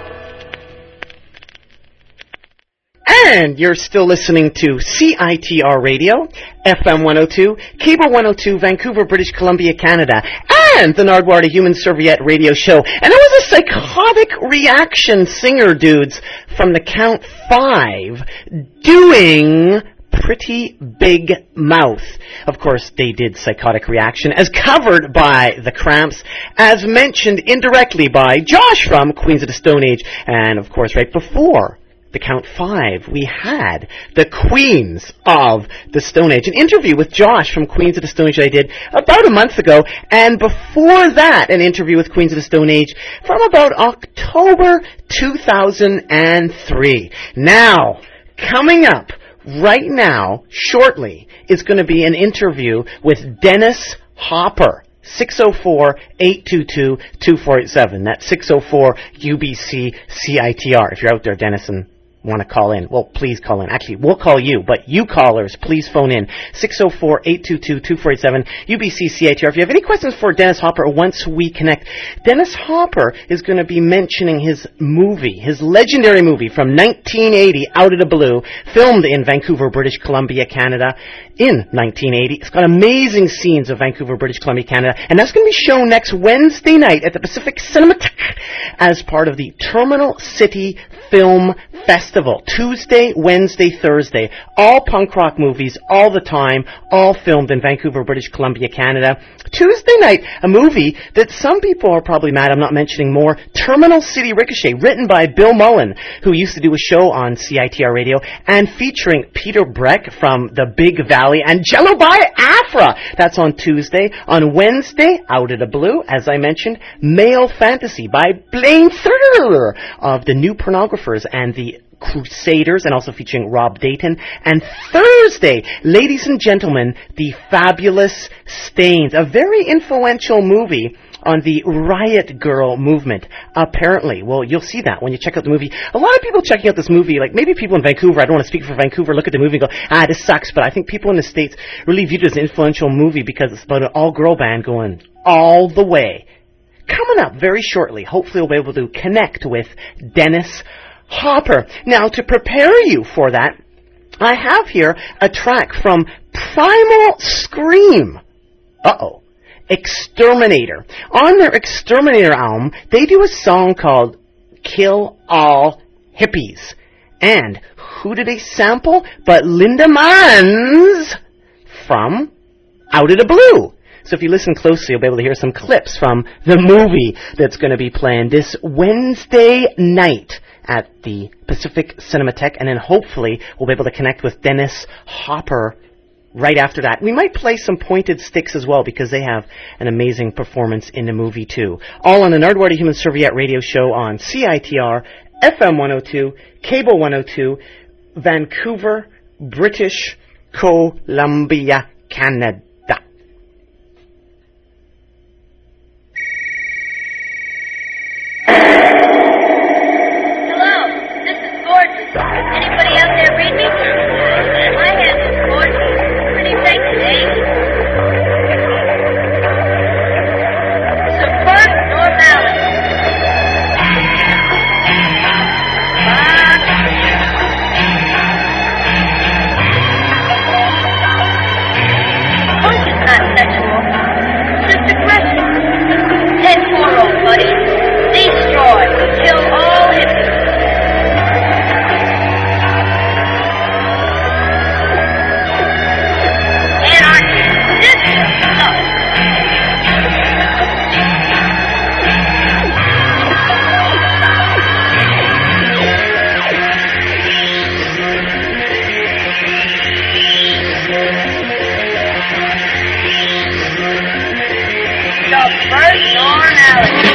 And you're still listening to C I T R Radio, F M one oh two, Cable one oh two, Vancouver, British Columbia, Canada, and the Nardwuar to Human Serviette radio show. And it was a psychotic reaction singer dudes from the Count Five doing Pretty Big Mouth. Of course, they did Psychotic Reaction as covered by The Cramps, as mentioned indirectly by Josh from Queens of the Stone Age, and of course right before the Count Five, we had the Queens of the Stone Age. An interview with Josh from Queens of the Stone Age that I did about a month ago, and before that, an interview with Queens of the Stone Age from about October two thousand three. Now, coming up right now, shortly, is going to be an interview with Dennis Hopper. six oh four, eight two two, two four eight seven. That's six oh four U B C C I T R. If you're out there, Dennis, and want to call in, well, please call in. Actually, we'll call you, but you callers, please phone in. six oh four, eight two two, two four eight seven, U B C C I T R. If you have any questions for Dennis Hopper once we connect, Dennis Hopper is going to be mentioning his movie, his legendary movie from nineteen eighty, Out of the Blue, filmed in Vancouver, British Columbia, Canada, in nineteen eighty. It's got amazing scenes of Vancouver, British Columbia, Canada, and that's going to be shown next Wednesday night at the Pacific Cinematheque as part of the Terminal City Film Festival. Tuesday, Wednesday, Thursday. All punk rock movies, all the time, all filmed in Vancouver, British Columbia, Canada. Tuesday night, a movie that some people are probably mad I'm not mentioning more, Terminal City Ricochet, written by Bill Mullen, who used to do a show on C I T R Radio, and featuring Peter Breck from The Big Valley and Jello Biafra. That's on Tuesday. On Wednesday, Out of the Blue, as I mentioned, Male Fantasy by Blaine Thurr of the New Pornographers and the Crusaders, and also featuring Rob Dayton. And Thursday, ladies and gentlemen, The Fabulous Stains, a very influential movie on the Riot Girl movement, apparently. Well, you'll see that when you check out the movie. A lot of people checking out this movie, like maybe people in Vancouver, I don't want to speak for Vancouver, look at the movie and go, ah, this sucks, but I think people in the States really viewed it as an influential movie because it's about an all-girl band going all the way. Coming up very shortly, hopefully we'll be able to connect with Dennis Hopper. Now, to prepare you for that, I have here a track from Primal Scream. Uh-oh. Exterminator. On their Exterminator album, they do a song called Kill All Hippies. And who do they sample but Linda Manz from Out of the Blue. So if you listen closely, you'll be able to hear some clips from the movie that's going to be playing this Wednesday night at the Pacific Cinematheque, and then hopefully we'll be able to connect with Dennis Hopper right after that. We might play some Pointed Sticks as well because they have an amazing performance in the movie too. All on the Nardwuar Human Serviette radio show on C I T R, F M one oh two, Cable one oh two, Vancouver, British Columbia, Canada. Anybody out there read me? My hands are gorgeous. Pretty big, eh? Subvert normality. Punk is not sexual. Just aggressive. ten four, old buddy. Destroy. Kill all hippies. Subvert normality.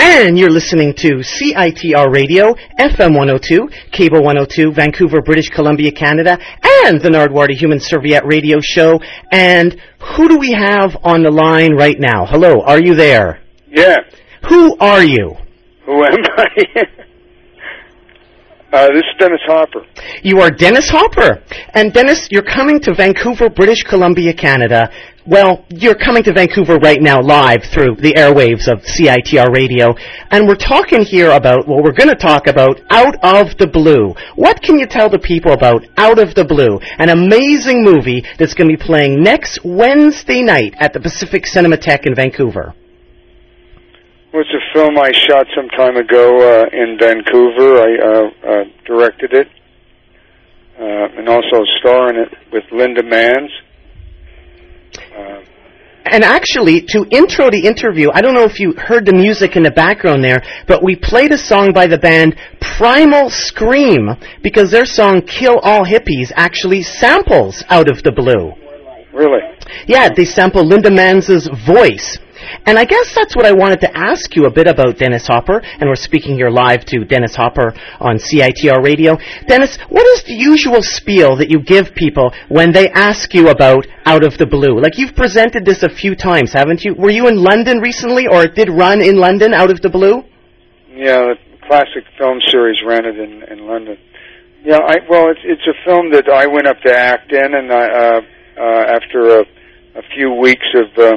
And you're listening to C I T R Radio, F M one oh two, Cable one oh two, Vancouver, British Columbia, Canada, and the Nardwuar Human Serviette Radio Show. And who do we have on the line right now? Hello, are you there? Yeah. Who are you? Who am I? uh, this is Dennis Hopper. You are Dennis Hopper. And Dennis, you're coming to Vancouver, British Columbia, Canada. Well, you're coming to Vancouver right now live through the airwaves of C I T R Radio. And we're talking here about, well, we're going to talk about Out of the Blue. What can you tell the people about Out of the Blue? An amazing movie that's going to be playing next Wednesday night at the Pacific Cinematheque in Vancouver. Well, it's a film I shot some time ago uh, in Vancouver. I uh, uh, directed it uh, and also star in it with Linda Manns. Uh, and actually, to intro the interview, I don't know if you heard the music in the background there, but we played a song by the band Primal Scream because their song Kill All Hippies actually samples Out of the Blue. Really? Yeah, they sample Linda Manns' voice. And I guess that's what I wanted to ask you a bit about, Dennis Hopper, and we're speaking here live to Dennis Hopper on C I T R Radio. Dennis, what is the usual spiel that you give people when they ask you about Out of the Blue? Like, you've presented this a few times, haven't you? Were you in London recently, or it did run in London, Out of the Blue? Yeah, the classic film series ran it in, in London. Yeah, I, well, it's, it's a film that I went up to act in, and I, uh, uh, after a, a few weeks of... Uh,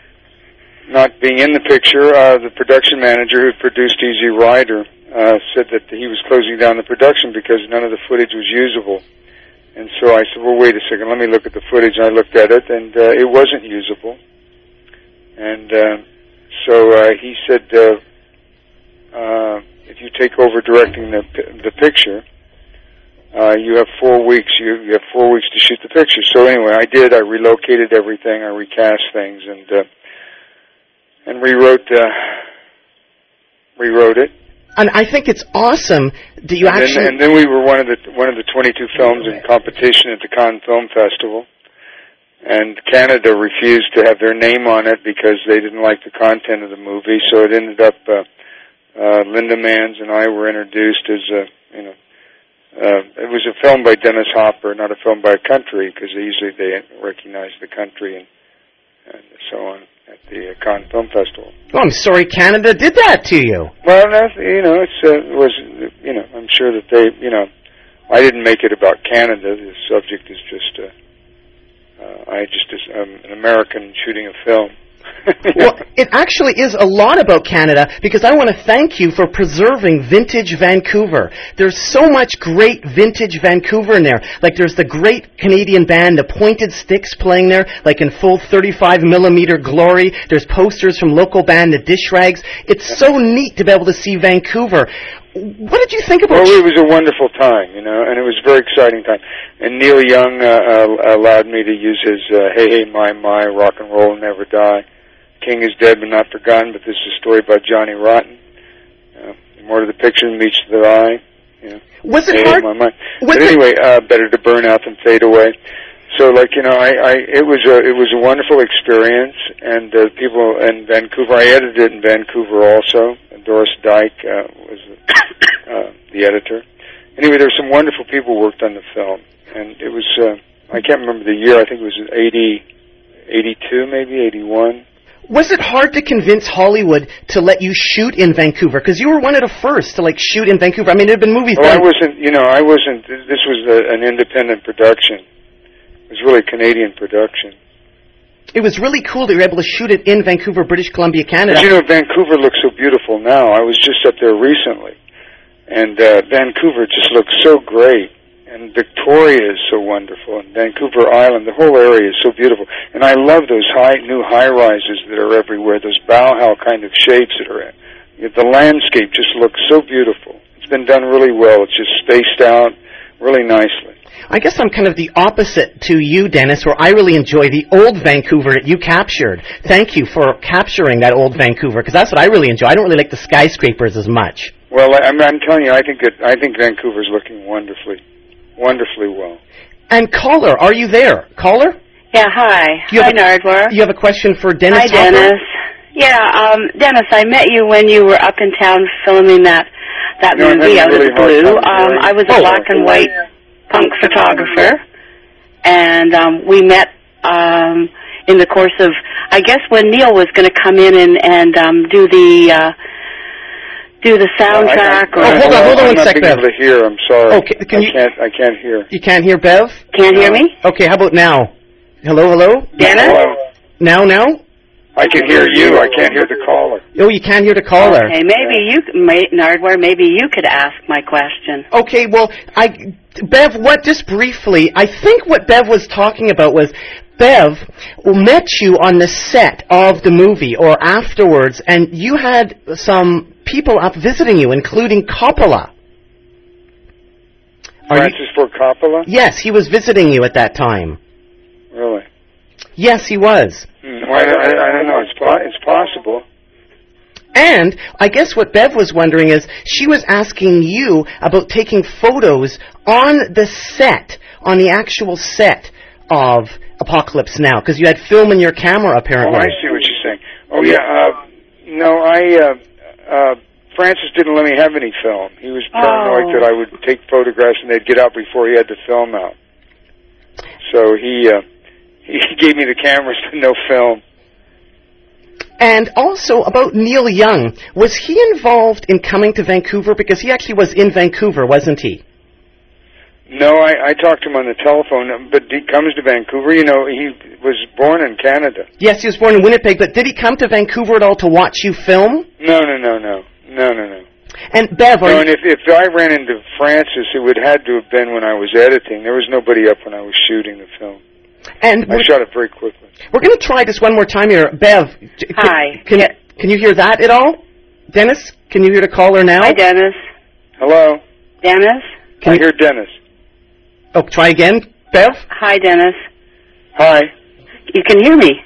not being in the picture, uh, the production manager who produced Easy Rider uh, said that he was closing down the production because none of the footage was usable. And so I said, well, wait a second, let me look at the footage. And I looked at it, and uh, it wasn't usable. And uh, so uh, he said, uh, uh, if you take over directing the the picture, uh, you have four weeks. You, you have four weeks to shoot the picture. So anyway, I did. I relocated everything. I recast things, and uh, And rewrote, uh, rewrote it. And I think it's awesome that you and actually... Then, and then we were one of the one of the twenty-two films in competition at the Cannes Film Festival. And Canada refused to have their name on it because they didn't like the content of the movie. So it ended up, uh, uh, Linda Manns and I were introduced as, a, you know, uh, it was a film by Dennis Hopper, not a film by a country, because usually they recognize the country and, and so on. At the uh, Cannes Film Festival. Oh, I'm sorry Canada did that to you. Well, that's, you know, it's, uh, it was, you know, I'm sure that they, you know, I didn't make it about Canada. The subject is just, uh, uh, I just, um, an American shooting a film. Well, it actually is a lot about Canada because I want to thank you for preserving vintage Vancouver. There's so much great vintage Vancouver in there. Like, there's the great Canadian band, the Pointed Sticks, playing there, like in full thirty-five millimeter glory. There's posters from local band, the Dish Rags. It's so neat to be able to see Vancouver. What did you think about... Well, it was a wonderful time, you know, and it was a very exciting time. And Neil Young uh, uh, allowed me to use his uh, Hey, Hey, My, My, Rock and Roll Will Never Die. King is Dead but Not Forgotten, but this is a story about Johnny Rotten. Uh, more to the picture than meets the eye. You know, was it hey, hard? My, my. Was but anyway, uh, better to burn out than fade away. So, like, you know, I, I it was a it was a wonderful experience, and uh, people in Vancouver. I edited it in Vancouver also. And Doris Dyke uh, was uh, the editor. Anyway, there were some wonderful people who worked on the film, and it was uh, I can't remember the year. I think it was eighty, eighty-two, maybe eighty-one. Was it hard to convince Hollywood to let you shoot in Vancouver? Because you were one of the first to, like, shoot in Vancouver. I mean, there have been movies... Well, done. I wasn't, you know, I wasn't, this was a, an independent production. It was really a Canadian production. It was really cool that you were able to shoot it in Vancouver, British Columbia, Canada. But, you know, Vancouver looks so beautiful now. I was just up there recently. And uh, Vancouver just looks so great. And Victoria is so wonderful, and Vancouver Island, the whole area is so beautiful. And I love those high, new high-rises that are everywhere, those Bauhaus kind of shapes that are in. The landscape just looks so beautiful. It's been done really well. It's just spaced out really nicely. I guess I'm kind of the opposite to you, Dennis, where I really enjoy the old Vancouver that you captured. Thank you for capturing that old Vancouver, because that's what I really enjoy. I don't really like the skyscrapers as much. Well, I'm, I'm telling you, I think that I think Vancouver's looking wonderfully. Wonderfully well. And caller, are you there? Caller? Yeah, hi. You hi, a, Nardwuar. You have a question for Dennis Hi, Hopper? Dennis. Yeah, um, Dennis, I met you when you were up in town filming that that No, movie Out really of the Blue. Um, right? I was a oh. black and white punk photographer, and um, we met um, in the course of, I guess, when Neil was going to come in and and um, do the uh, do the soundtrack. Uh, I, I, oh, hold on, hold on I'm one not sec, being Bev. able to hear. I'm sorry. Okay, can I you? can't. I can't hear. You can't hear Bev? Can't hear me, Okay, how about now? Hello, hello. Dennis? Hello. Now, now. I can hear you. I can't hear the caller. Oh, you can't hear the caller. Okay, maybe you, may, Nardwar, maybe you could ask my question. Okay, well, I, Bev, what, just briefly, I think what Bev was talking about was, Bev met you on the set of the movie, or afterwards, and you had some people up visiting you, including Coppola. Are Francis you, Ford Coppola? yes, he was visiting you at that time. Really? Yes, he was. Hmm. Well, I, I, I don't know. It's, po- it's possible. And I guess what Bev was wondering is she was asking you about taking photos on the set, on the actual set of Apocalypse Now, because you had film in your camera apparently. Oh, I see what you're saying. Oh, yeah. Uh, no, I, uh, uh, Francis didn't let me have any film. He was paranoid Oh. that I would take photographs and they'd get out before he had the film out. So he, uh, he gave me the cameras but no film. And also about Neil Young, was he involved in coming to Vancouver? Because he actually was in Vancouver, wasn't he? No, I, I talked to him on the telephone, but he comes to Vancouver. You know, he was born in Canada. Yes, he was born in Winnipeg, but did he come to Vancouver at all to watch you film? No, no, no, no. No, no, no. And Bev, are No, you- and if, if I ran into Francis, it would had to have been when I was editing. There was nobody up when I was shooting the film. and I we're, shot it very quickly. we're going to try this one more time here. Bev, c- Hi. Can, Yeah. can you hear that at all? Dennis, can you hear the caller now? Hi, Dennis. Hello? Dennis? Can I you- hear Dennis. Oh, try again, Bev? Hi, Dennis. Hi. You can hear me.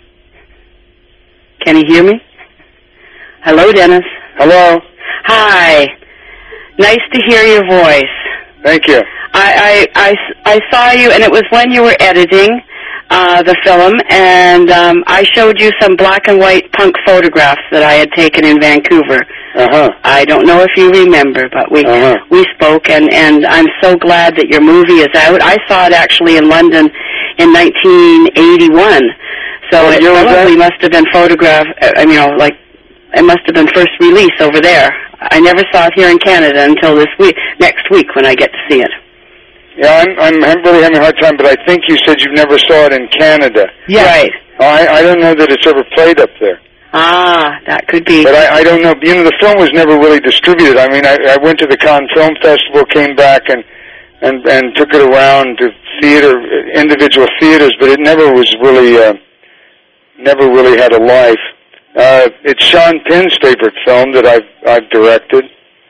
Can you hear me? Hello, Dennis. Hello? Hi. Nice to hear your voice. Thank you. I, I, I, I saw you, and it was when you were editing uh, the film, and um, I showed you some black and white punk photographs that I had taken in Vancouver. Uh-huh. I don't know if you remember, but we Uh-huh. we spoke, and, and I'm so glad that your movie is out. I saw it actually in London in nineteen eighty-one, so What it year was probably that? must have been photographed, uh, I mean, you know, like, it must have been first release over there. I never saw it here in Canada until this week, next week when I get to see it. Yeah, I'm, I'm I'm really having a hard time, but I think you said you never saw it in Canada. Yes. Right. I, I don't know that it's ever played up there. Ah, that could be. But I, I don't know. You know, the film was never really distributed. I mean, I, I went to the Cannes Film Festival, came back, and and and took it around to theater, individual theaters, but it never was really, uh, never really had a life. Uh, it's Sean Penn's favorite film that I've I've directed.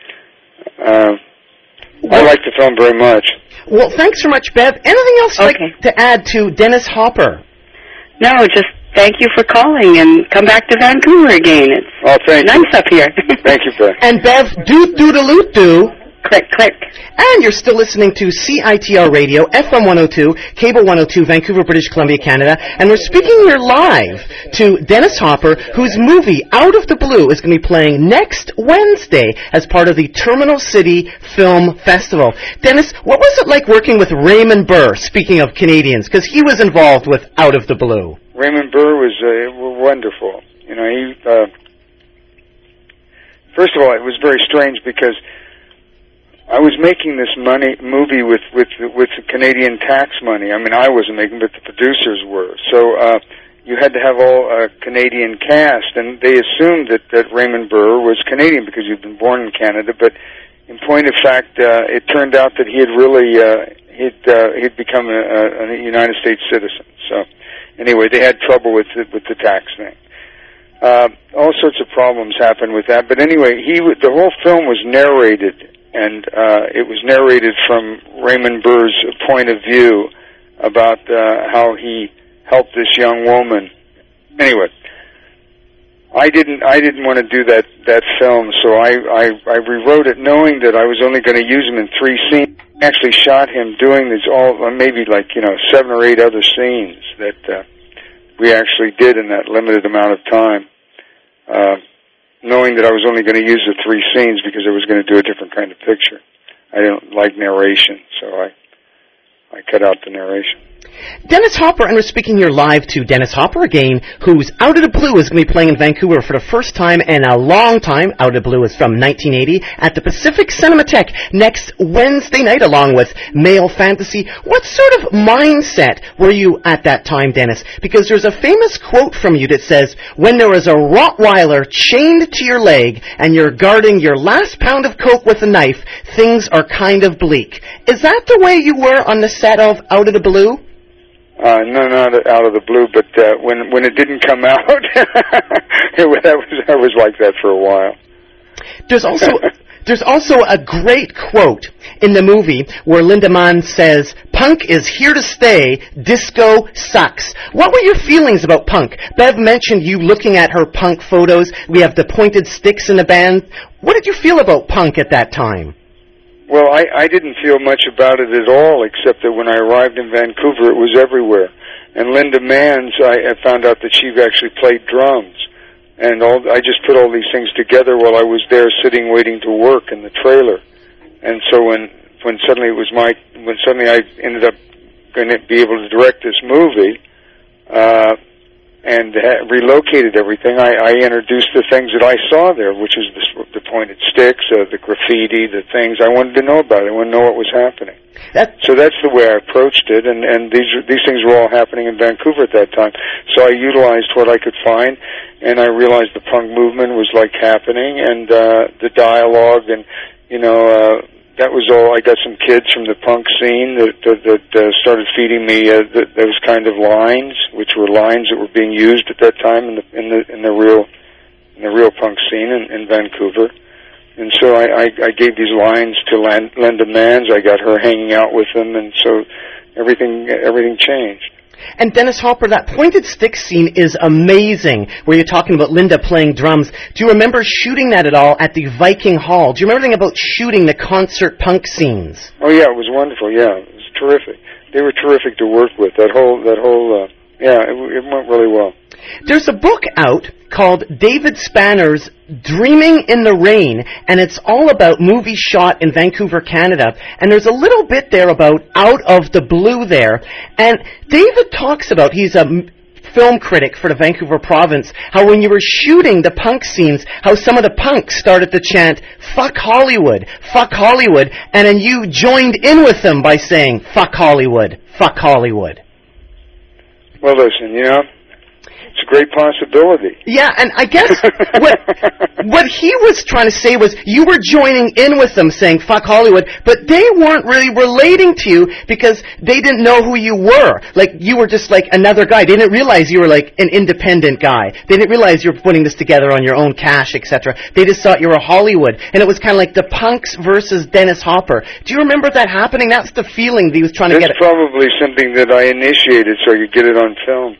Uh, I like the film very much. Well, thanks so much, Bev. Anything else you'd Okay. like to add to Dennis Hopper? No, just thank you for calling, and come back to Vancouver again. It's Oh, thank you. nice up here. Thank you, Bev. And Bev, doot doodaloot doo. Click, click. And you're still listening to C I T R Radio, F M one oh two, Cable one oh two, Vancouver, British Columbia, Canada. And we're speaking here live to Dennis Hopper, whose movie, Out of the Blue, is going to be playing next Wednesday as part of the Terminal City Film Festival. Dennis, what was it like working with Raymond Burr, speaking of Canadians? Because he was involved with Out of the Blue. Raymond Burr was uh, wonderful. You know, he. Uh, first of all, it was very strange because I was making this money movie with with with the Canadian tax money. I mean, I wasn't making, but the producers were. So uh, you had to have all uh, Canadian cast, and they assumed that that Raymond Burr was Canadian because he'd been born in Canada. But in point of fact, uh, it turned out that he had really uh, he'd uh, he'd become a, a, a United States citizen. So anyway, they had trouble with the, with the tax thing. Uh, all sorts of problems happened with that. But anyway, he w- the whole film was narrated. And uh, it was narrated from Raymond Burr's point of view about uh, how he helped this young woman. Anyway, I didn't. I didn't want to do that that film, so I I, I rewrote it, knowing that I was only going to use him in three scenes. I actually shot him doing these all maybe like you know seven or eight other scenes that uh, we actually did in that limited amount of time. uh, knowing that I was only going to use the three scenes because I was going to do a different kind of picture. I didn't like narration, so I I cut out the narration. Dennis Hopper, and we're speaking here live to Dennis Hopper again, who's Out of the Blue is going to be playing in Vancouver for the first time in a long time. Out of the Blue is from nineteen eighty at the Pacific Cinematheque next Wednesday night, along with Male Fantasy. What sort of mindset were you at that time, Dennis? Because there's a famous quote from you that says, when there is a Rottweiler chained to your leg and you're guarding your last pound of coke with a knife, things are kind of bleak. Is that the way you were on the set of Out of the Blue? Uh, no, not out of the blue, but uh, when when it didn't come out, it was, that was I was like that for a while. There's also there's also a great quote in the movie where Linda Mann says, "Punk is here to stay. Disco sucks." What were your feelings about punk? Bev mentioned you looking at her punk photos. We have the Pointed Sticks in the band. What did you feel about punk at that time? Well, I, I didn't feel much about it at all, except that when I arrived in Vancouver, it was everywhere. And Linda Manns, I, I found out that she actually played drums. And all, I just put all these things together while I was there sitting waiting to work in the trailer. And so when when suddenly it was my, when suddenly I ended up going to be able to direct this movie, uh, and ha- relocated everything, I, I introduced the things that I saw there, which is the, the pointed sticks, uh, the graffiti, the things I wanted to know about. I wanted to know what was happening. That, so that's the way I approached it, and, and these these things were all happening in Vancouver at that time. So I utilized what I could find, and I realized the punk movement was like happening, and uh, the dialogue, and you know. Uh, That was all. I got some kids from the punk scene that that, that uh, started feeding me uh, th- those kind of lines, which were lines that were being used at that time in the in the in the real in the real punk scene in, in Vancouver. And so I, I, I gave these lines to Land, Linda Manns. I got her hanging out with them, and so everything everything changed. And Dennis Hopper, that Pointed Stick scene is amazing, where you're talking about Linda playing drums. Do you remember shooting that at all at the Viking Hall? Do you remember anything about shooting the concert punk scenes? Oh yeah, it was wonderful. Yeah, it was terrific. They were terrific to work with. That whole, that whole, uh, yeah, it, it went really well. There's a book out called David Spanner's Dreaming in the Rain, and it's all about movies shot in Vancouver, Canada. And there's a little bit there about Out of the Blue there. And David talks about, he's a film critic for the Vancouver province, how when you were shooting the punk scenes, how some of the punks started to chant, "Fuck Hollywood, fuck Hollywood," and then you joined in with them by saying, "Fuck Hollywood, fuck Hollywood." Well, listen, you know, it's a great possibility. Yeah, and I guess what what he was trying to say was you were joining in with them saying, "Fuck Hollywood," but they weren't really relating to you because they didn't know who you were. Like, you were just like another guy. They didn't realize you were like an independent guy. They didn't realize you were putting this together on your own cash, et cetera. They just thought you were Hollywood. And it was kind of like the punks versus Dennis Hopper. Do you remember that happening? That's the feeling that he was trying to That's get. That's probably something that I initiated so you get it on film.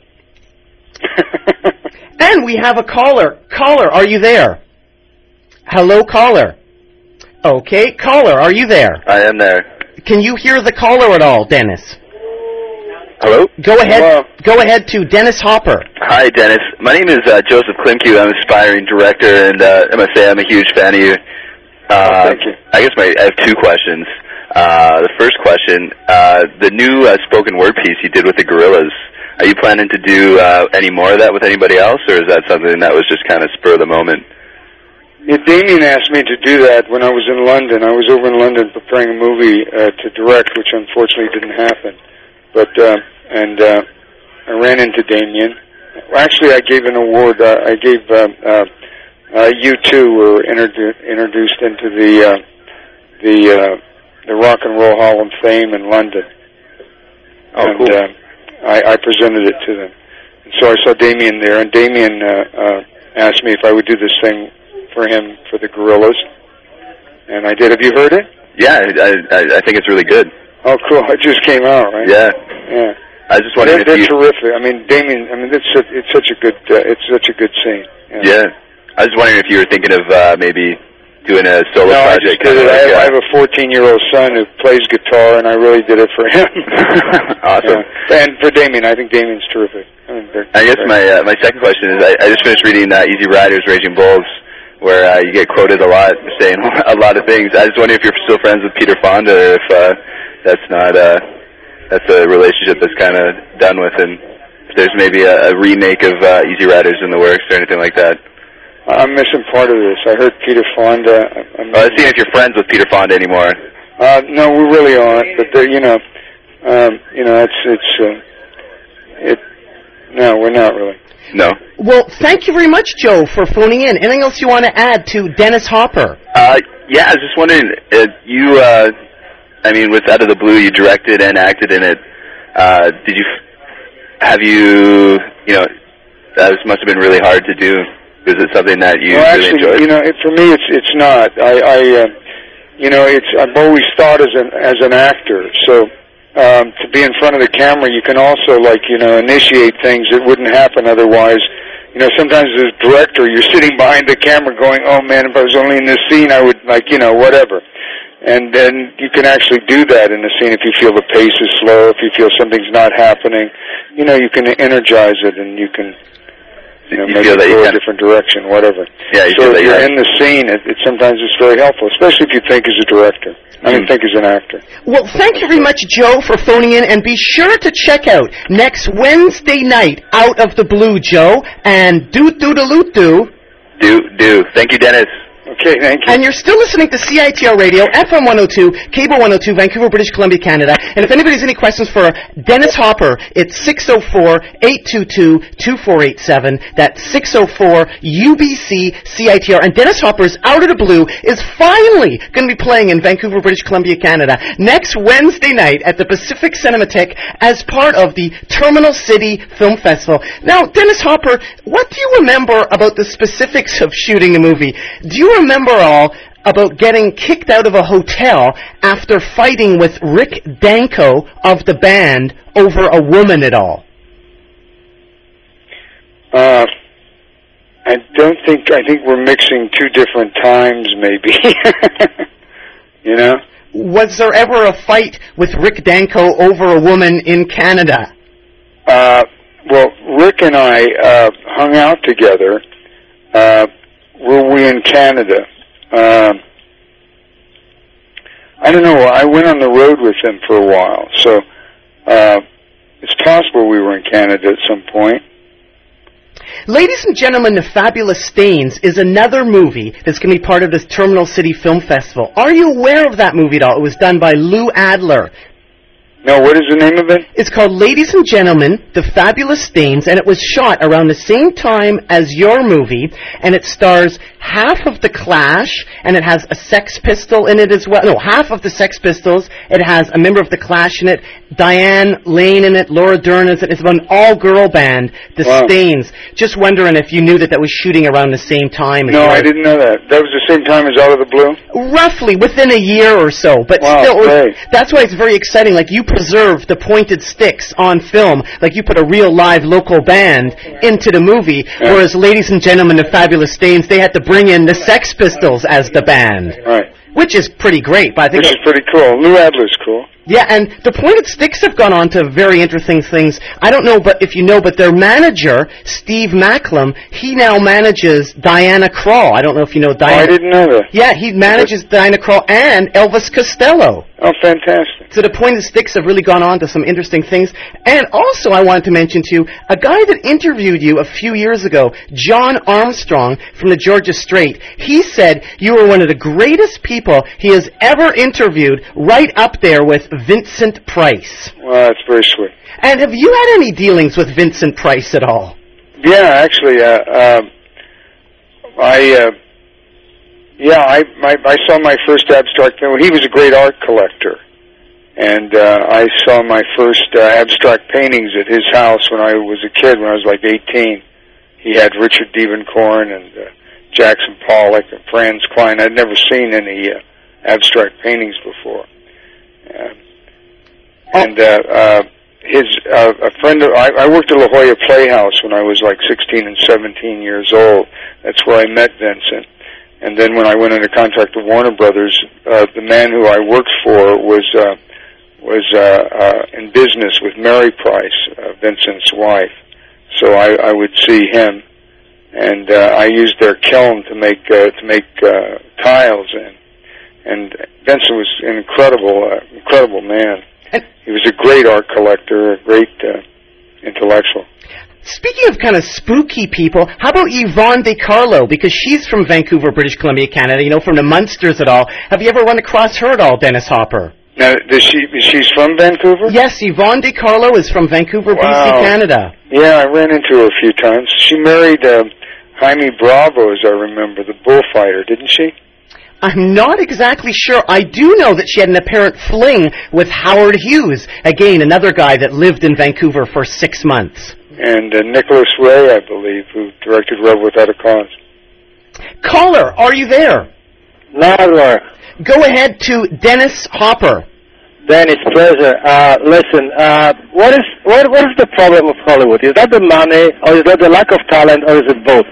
And we have a caller. Caller, are you there? Hello, caller. Okay, caller, are you there? I am there. Can you hear the caller at all, Dennis? Hello? Go ahead. Hello. Go ahead to Dennis Hopper. Hi, Dennis. My name is uh, Joseph Klimke. I'm an aspiring director, and uh, I must say I'm a huge fan of you. Uh, oh, thank you. I guess my, I have two questions. Uh, the first question, uh, the new uh, spoken word piece you did with the Gorillaz, are you planning to do uh, any more of that with anybody else, or is that something that was just kind of spur of the moment? Yeah, Damien asked me to do that when I was in London. I was over in London preparing a movie uh, to direct, which unfortunately didn't happen. But uh, and uh, I ran into Damien. Actually, I gave an award. Uh, I gave uh, uh, uh, U two were introdu- introduced into the uh, the uh, the Rock and Roll Hall of Fame in London. Oh, and, cool. Uh, I, I presented it to them. And so I saw Damien there, and Damien uh, uh, asked me if I would do this thing for him for the Gorillaz. And I did. Have you heard it? Yeah, I, I, I think it's really good. Oh, cool. It just came out, right? Yeah. Yeah. I was just wondering they're, if they're you... terrific. I mean, Damien, I mean, it's, a, it's such a good, uh, it's such a good scene. Yeah. yeah. I was just wondering if you were thinking of uh, maybe doing a solo no, project. I just did it. Like, I, have, uh, I have a fourteen-year-old son who plays guitar, and I really did it for him. Awesome. Yeah. And for Damien, I think Damien's terrific. I mean, they're I guess great. my uh, my second question is, I, I just finished reading uh, Easy Riders, Raging Bulls, where uh, you get quoted a lot saying a lot of things. I just wonder if you're still friends with Peter Fonda, or if uh, that's not uh, that's a relationship that's kind of done with, and if there's maybe a, a remake of uh, Easy Riders in the works or anything like that. I'm missing part of this. I heard Peter Fonda. I'm I was seeing if you're friends with Peter Fonda anymore. Uh, no, we really aren't. But they're, you know, um, you know, it's it's uh, it. No, we're not really. No. Well, thank you very much, Joe, for phoning in. Anything else you want to add to Dennis Hopper? Uh, yeah, I was just wondering, uh, you, uh, I mean, with Out of the Blue, you directed and acted in it. Uh, did you, have you, you know, that must have been really hard to do. Is it something that you well, really actually, enjoyed? you know, it, for me, it's it's not. I, I uh, you know, it's I've always thought as an as an actor. So um, to be in front of the camera, you can also like you know initiate things that wouldn't happen otherwise. You know, sometimes as a director, you're sitting behind the camera going, "Oh man, if I was only in this scene, I would like you know whatever." And then you can actually do that in the scene if you feel the pace is slow, if you feel something's not happening. You know, you can energize it and you can. You know, you maybe feel that go you a can, different direction, whatever. Yeah, you so feel that if you're you're in the scene, it, it sometimes it's very helpful, especially if you think as a director. I mean, Mm. think as an actor. Well, thank you very much, Joe, for phoning in, and be sure to check out next Wednesday night, Out of the Blue, Joe, and do do do do do. do, do. Thank you, Dennis. Okay, thank you. And you're still listening to C I T R Radio, F M one oh two, Cable one oh two, Vancouver, British Columbia, Canada. And if anybody has any questions for Dennis Hopper, it's six oh four, eight two two, two four eight seven. That's six oh four U B C C I T R. And Dennis Hopper's Out of the Blue is finally going to be playing in Vancouver, British Columbia, Canada next Wednesday night at the Pacific Cinematheque as part of the Terminal City Film Festival. Now, Dennis Hopper, what do you remember about the specifics of shooting the movie? Do you remember all about getting kicked out of a hotel after fighting with Rick Danko of the band over a woman at all? Uh, I don't think, I think we're mixing two different times, maybe. You know? Was there ever a fight with Rick Danko over a woman in Canada? Uh, well, Rick and I uh, hung out together. Uh, were we in Canada? Uh, I don't know. I went on the road with him for a while, so uh, it's possible we were in Canada at some point. Ladies and gentlemen, The Fabulous Stains is another movie that's going to be part of this Terminal City Film Festival. Are you aware of that movie at all? It was done by Lou Adler. No, what is the name of it? It's called Ladies and Gentlemen, The Fabulous Stains, and it was shot around the same time as your movie, and it stars half of The Clash, and it has a Sex Pistol in it as well. No, half of the Sex Pistols. It has a member of The Clash in it, Diane Lane in it, Laura Dern is it. It's about an all-girl band, The Wow. Stains. Just wondering if you knew that that was shooting around the same time as No, yours. I didn't know that. That was the same time as Out of the Blue? Roughly, within a year or so, but Wow, still, it was- great. that's why it's very exciting. Like, you preserve the pointed sticks on film, like you put a real live local band into the movie, Yeah. whereas Ladies and Gentlemen, The Fabulous Stains, they had to bring in the Sex Pistols as the band, Right. which is pretty great. But I think Which is pretty cool. Lou Adler's cool. yeah, and the Pointed Sticks have gone on to very interesting things. I don't know but if you know, but their manager, Steve Macklem, he now manages Diana Krall. I don't know if you know Oh, Diana. I didn't know that. Yeah, he manages Diana Krall and Elvis Costello. Oh, fantastic. So the Pointed Sticks have really gone on to some interesting things. And also I wanted to mention to you, a guy that interviewed you a few years ago, John Armstrong from the Georgia Strait, he said you were one of the greatest people he has ever interviewed, right up there with Vincent Price. Well, that's very sweet. And have you had any dealings with Vincent Price at all? Yeah, actually, uh, uh, I, uh, yeah, I, my, I saw my first abstract. He was a great art collector, and uh, I saw my first uh, abstract paintings at his house when I was a kid. When I was like eighteen, he had Richard Dievenkorn and uh, Jackson Pollock and Franz Klein. I'd never seen any uh, abstract paintings before, uh, and uh, uh, his uh, a friend of I, I worked at La Jolla Playhouse when I was like sixteen and seventeen years old. That's where I met Vincent. And then when I went under contract with Warner Brothers, uh, the man who I worked for was uh, was uh, uh, in business with Mary Price, uh, Vincent's wife. so I, I would see him, and uh, I used their kiln to make uh, to make uh, tiles in. And Benson was an incredible, uh, incredible man. He was a great art collector, a great uh, intellectual. Speaking of kind of spooky people, how about Yvonne DeCarlo? Because she's from Vancouver, British Columbia, Canada, you know, from the Munsters at all. Have you ever run across her at all, Dennis Hopper? Now, does she, she's from Vancouver? Yes, Yvonne DeCarlo is from Vancouver, wow. B C, Canada. Yeah, I ran into her a few times. She married uh, Jaime Bravo, as I remember, the bullfighter, didn't she? I'm not exactly sure. I do know that she had an apparent fling with Howard Hughes, again, another guy that lived in Vancouver for six months. And uh, Nicholas Ray, I believe, who directed Rebel Without a Cause. Caller, are you there? Louder. Go ahead to Dennis Hopper. Dennis, pleasure. Uh, listen, uh, what is what what is the problem of Hollywood? Is that the money, or is that the lack of talent, or is it both?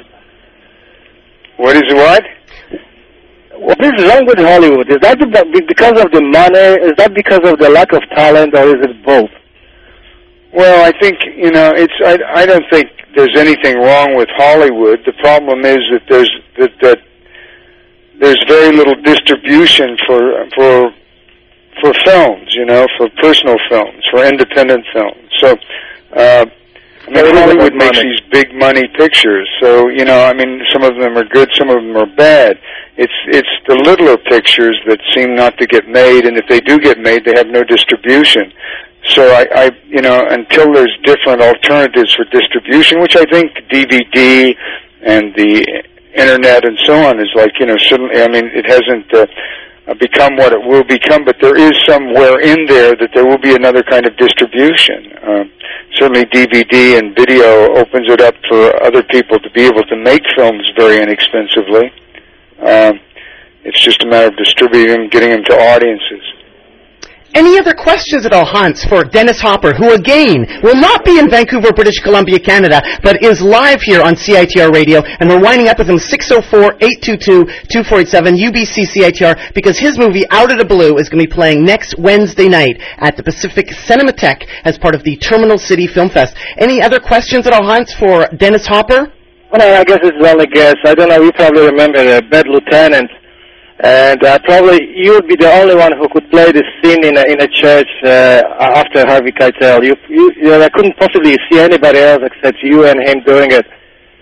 What is what? What is wrong with Hollywood? Is that the, because of the money? Is that because of the lack of talent, or is it both? Well, I think, you know, it's. I, I don't think there's anything wrong with Hollywood. The problem is that there's that, that there's very little distribution for for for films, you know, for personal films, for independent films. So, uh, I mean, Hollywood makes these big money pictures. So, you know, I mean, some of them are good, some of them are bad. It's it's the littler pictures that seem not to get made, and if they do get made, they have no distribution. So I, I, you know, until there's different alternatives for distribution, which I think D V D and the internet and so on is like, you know, certainly, I mean, it hasn't uh, become what it will become, but there is somewhere in there that there will be another kind of distribution. Um, certainly D V D and video opens it up for other people to be able to make films very inexpensively. Um, it's just a matter of distributing them, getting them to audiences. Any other questions at all, Hans, for Dennis Hopper, who again will not be in Vancouver, British Columbia, Canada, but is live here on C I T R Radio, and we're winding up with him six oh four, eight two two, two four eight seven, U B C C I T R, because his movie Out of the Blue is going to be playing next Wednesday night at the Pacific Cinematheque as part of the Terminal City Film Fest. Any other questions at all, Hans, for Dennis Hopper? Well, I guess it's only guess. I don't know. You probably remember uh, Bad Lieutenant. And uh, probably you would be the only one who could play this scene in a, in a church uh, after Harvey Keitel. You, you, you know, I couldn't possibly see anybody else except you and him doing it.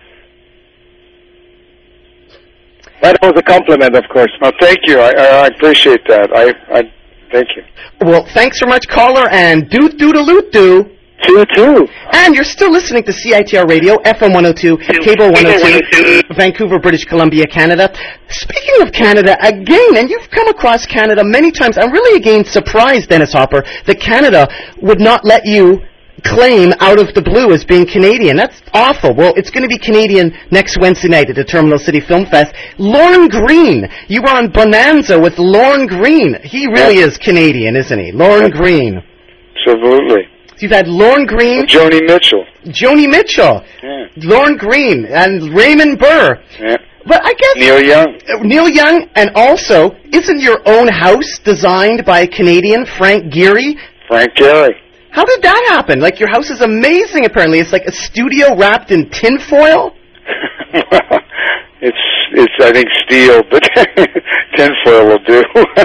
That was a compliment, of course. Well, thank you. I, I appreciate that. I, I thank you. Well, thanks so much, caller, and doot doot a loot doo. Two, two. And you're still listening to C I T R Radio, F M one oh two, Cable one oh two, Vancouver, British Columbia, Canada. Speaking of Canada, again, and you've come across Canada many times, I'm really again surprised, Dennis Hopper, that Canada would not let you claim Out of the Blue as being Canadian. That's awful. Well, it's going to be Canadian next Wednesday night at the Terminal City Film Fest. Lorne Green. You were on Bonanza with Lorne Green. He really is Canadian, isn't he? Lorne Green. Absolutely. You've had Lorne Green. Joni Mitchell. Joni Mitchell. Yeah. Lorne Green and Raymond Burr. Yeah. But I guess Neil Young. Uh, Neil Young, and also, isn't your own house designed by a Canadian, Frank Gehry? Frank Gehry. How did that happen? Like, your house is amazing, apparently. It's like a studio wrapped in tinfoil? Well, it's, it's, I think, steel, but tinfoil will do.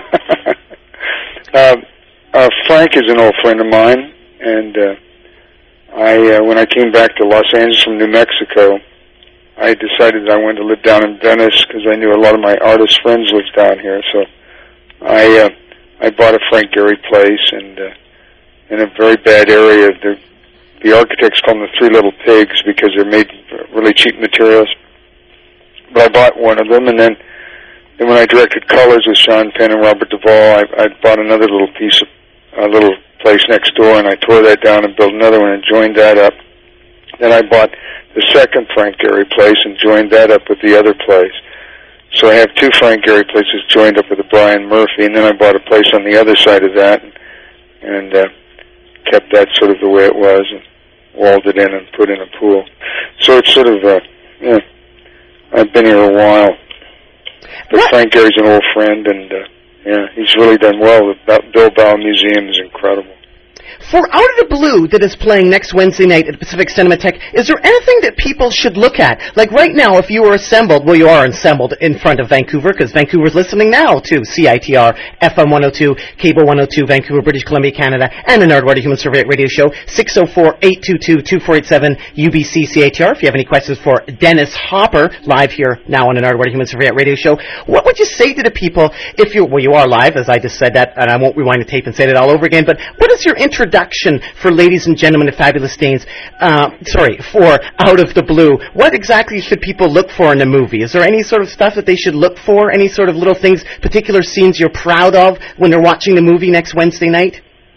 um, uh, Frank is an old friend of mine. And uh, I, uh, when I came back to Los Angeles from New Mexico, I decided I wanted to live down in Venice because I knew a lot of my artist friends lived down here. So I, uh, I bought a Frank Gehry place, and uh, in a very bad area. The, the architects call them the Three Little Pigs because they're made of really cheap materials. But I bought one of them, and then, then when I directed Colors with Sean Penn and Robert Duvall, I, I bought another little piece of a little. place next door, and I tore that down and built another one and joined that up. Then I bought the second Frank Gehry place and joined that up with the other place. So I have two Frank Gehry places joined up with a Brian Murphy, and then I bought a place on the other side of that and, and uh, kept that sort of the way it was and walled it in and put in a pool. So it's sort of, uh, yeah, I've been here a while. But what? Frank Gehry's an old friend, and uh, yeah, he's really done well. The Bilbao Museum is incredible. For Out of the Blue that is playing next Wednesday night at Pacific Cinematheque, is there anything that people should look at? Like right now, if you were assembled, well, you are assembled in front of Vancouver, because Vancouver's listening now to C I T R, F M one oh two, Cable one oh two, Vancouver, British Columbia, Canada, and the Nardwuar Human Survey Radio Show, six oh four, eight two two, two four eight seven, U B C C I T R. If you have any questions for Dennis Hopper, live here now on the Nardwuar Human Survey Radio Show, what would you say to the people if you, well, you are live, as I just said that, and I won't rewind the tape and say that all over again, but what is your introduction for Ladies and Gentlemen of Fabulous Danes, uh, sorry, for Out of the Blue? What exactly should people look for in the movie? Is there any sort of stuff that they should look for? Any sort of little things, particular scenes you're proud of when they're watching the movie next Wednesday night?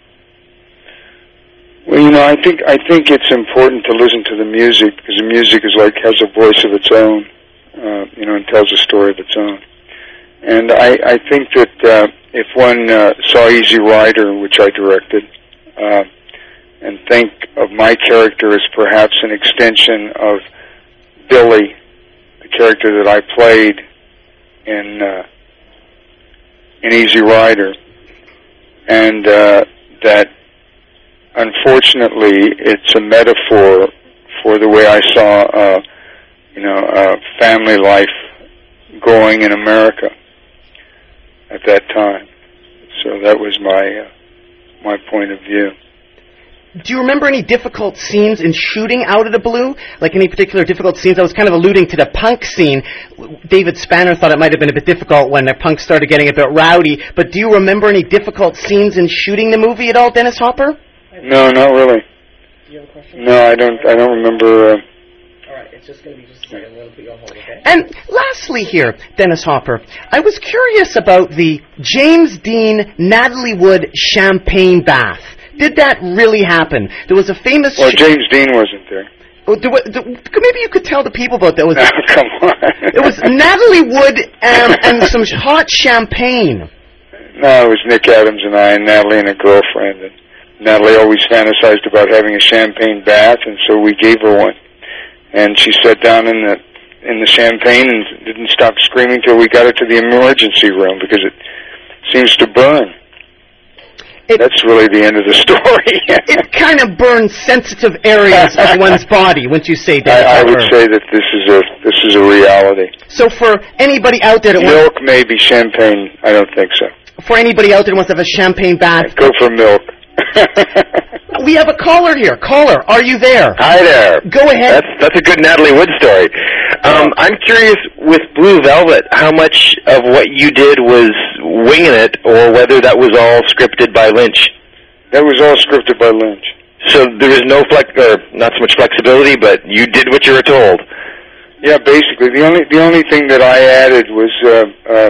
Well, you know, I think I think it's important to listen to the music, because the music is like has a voice of its own, uh, you know, and tells a story of its own. And I, I think that uh, if one uh, saw Easy Rider, which I directed, uh, and think of my character as perhaps an extension of Billy, the character that I played in uh, in Easy Rider, and uh, that unfortunately it's a metaphor for the way I saw, uh, you know, uh, family life growing in America at that time. So that was my uh, my point of view. Do you remember any difficult scenes in shooting Out of the Blue? Like any particular difficult scenes? I was kind of alluding to the punk scene. David Spanner thought it might have been a bit difficult when the punk started getting a bit rowdy. But do you remember any difficult scenes in shooting the movie at all, Dennis Hopper? No, not really. Do you have a question? No, I don't. I don't remember. Uh, all right, it's just going to be just a second. We'll put you on hold, okay? And lastly, here, Dennis Hopper, I was curious about the James Dean Natalie Wood champagne bath. Did that really happen? There was a famous... Well, James Dean wasn't there. Oh, do, do, maybe you could tell the people about that. It was, oh, come on. It was Natalie Wood um, and some hot champagne. No, it was Nick Adams and I, and Natalie and a girlfriend. And Natalie always fantasized about having a champagne bath, and so we gave her one. And she sat down in the in the champagne and didn't stop screaming till we got her to the emergency room, because it seems to burn. It, That's really the end of the story. It kind of burns sensitive areas of one's body, wouldn't you say, Dennis? I, I would say that this is a this is a reality. So for anybody out there that milk wants... may be champagne. I don't think so. For anybody out there that wants to have a champagne bath... Go for milk. We have a caller here. Caller, are you there? Hi there. Go ahead. That's that's a good Natalie Wood story. Um, I'm curious, with Blue Velvet, how much of what you did was winging it, or whether that was all scripted by Lynch? That was all scripted by Lynch. So there was no flex, or not so much flexibility, but you did what you were told. Yeah, basically. The only the only thing that I added was uh, uh,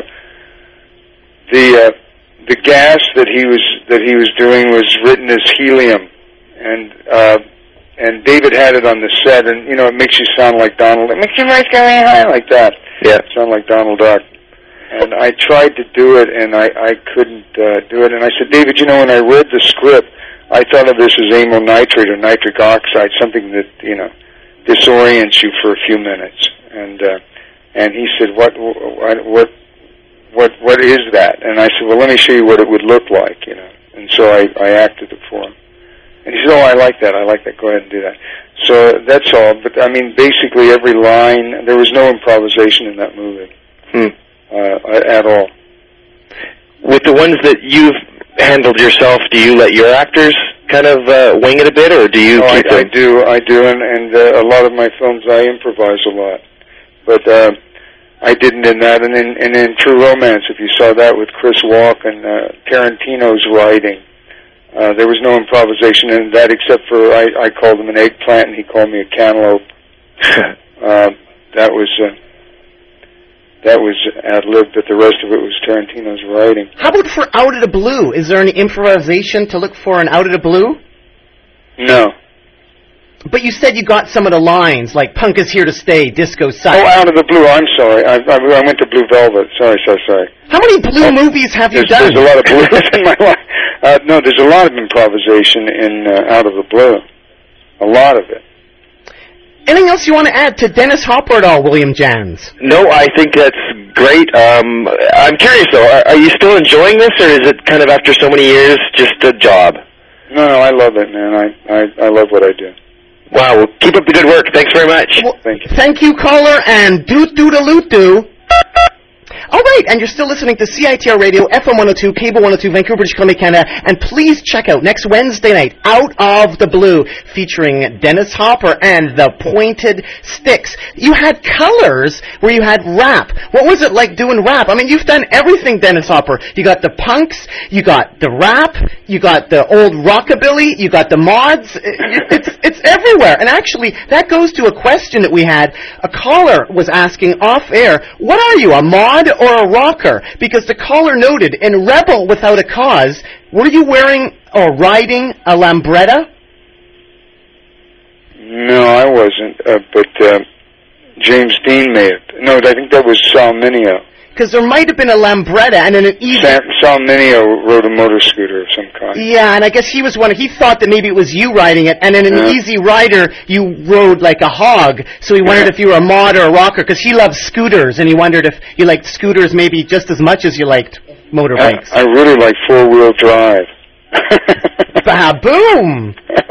the uh, the gas that he was that he was doing was written as helium, and uh, and David had it on the set, and you know it makes you sound like Donald. It makes your voice go really high like that. Yeah, sound like Donald Duck. And I tried to do it, and I I couldn't uh, do it. And I said, David, you know, when I read the script, I thought of this as amyl nitrate or nitric oxide, something that you know disorients you for a few minutes. And uh, and he said, what what what what what is that? And I said, well, let me show you what it would look like, you know. And so I I acted it for him. And he said, oh, I like that. I like that. Go ahead and do that. So that's all. But I mean, basically every line, there was no improvisation in that movie. Hmm. Uh, at all. With the ones that you've handled yourself, do you let your actors kind of uh, wing it a bit, or do you no, keep I, them? I do, I do, and, and uh, a lot of my films I improvise a lot. But uh, I didn't in that, and in, and in True Romance, if you saw that with Chris Walken, uh, Tarantino's writing, uh, there was no improvisation in that except for I, I called him an eggplant, and he called me a cantaloupe. uh, that was... Uh, That was ad-libbed, but the rest of it was Tarantino's writing. How about for Out of the Blue? Is there any improvisation to look for in Out of the Blue? No. But you said you got some of the lines, like punk is here to stay, disco sucks. Oh, Out of the Blue, I'm sorry. I, I, I went to Blue Velvet. Sorry, so sorry. How many Blue oh, movies have you there's, done? There's a lot of blues in my life. Uh, no, there's a lot of improvisation in uh, Out of the Blue. A lot of it. Anything else you want to add to Dennis Hopper at all, William Jans? No, I think that's great. Um, I'm curious, though. Are, are you still enjoying this, or is it kind of after so many years just a job? No, no, I love it, man. I, I, I love what I do. Wow, well, keep up the good work. Thanks very much. Well, Thank you. Thank you, caller, and doot doot a loot doo. All right, and you're still listening to C I T R Radio, F M one oh two, Cable one oh two, Vancouver, British Columbia, Canada. And please check out next Wednesday night, Out of the Blue, featuring Dennis Hopper and the Pointed Sticks. You had colors where you had rap. What was it like doing rap? I mean, you've done everything, Dennis Hopper. You got the punks, you got the rap, you got the old rockabilly, you got the mods. It's, it's everywhere. And actually, that goes to a question that we had. A caller was asking off air, what are you, a mod or a rocker? Because the caller noted, in Rebel Without a Cause, were you wearing or riding a Lambretta? No, I wasn't, uh, but uh, James Dean may have. No, I think that was Sal Mineo. Because there might have been a Lambretta and then an Easy... Sam, Sal Mineo rode a motor scooter of some kind. Yeah, and I guess he was one... He thought that maybe it was you riding it, and in an Yeah. Easy Rider, you rode like a hog. So he wondered Yeah. if you were a mod or a rocker, because he loves scooters, and he wondered if you liked scooters maybe just as much as you liked motorbikes. I, I really like four-wheel drive. Ba-boom!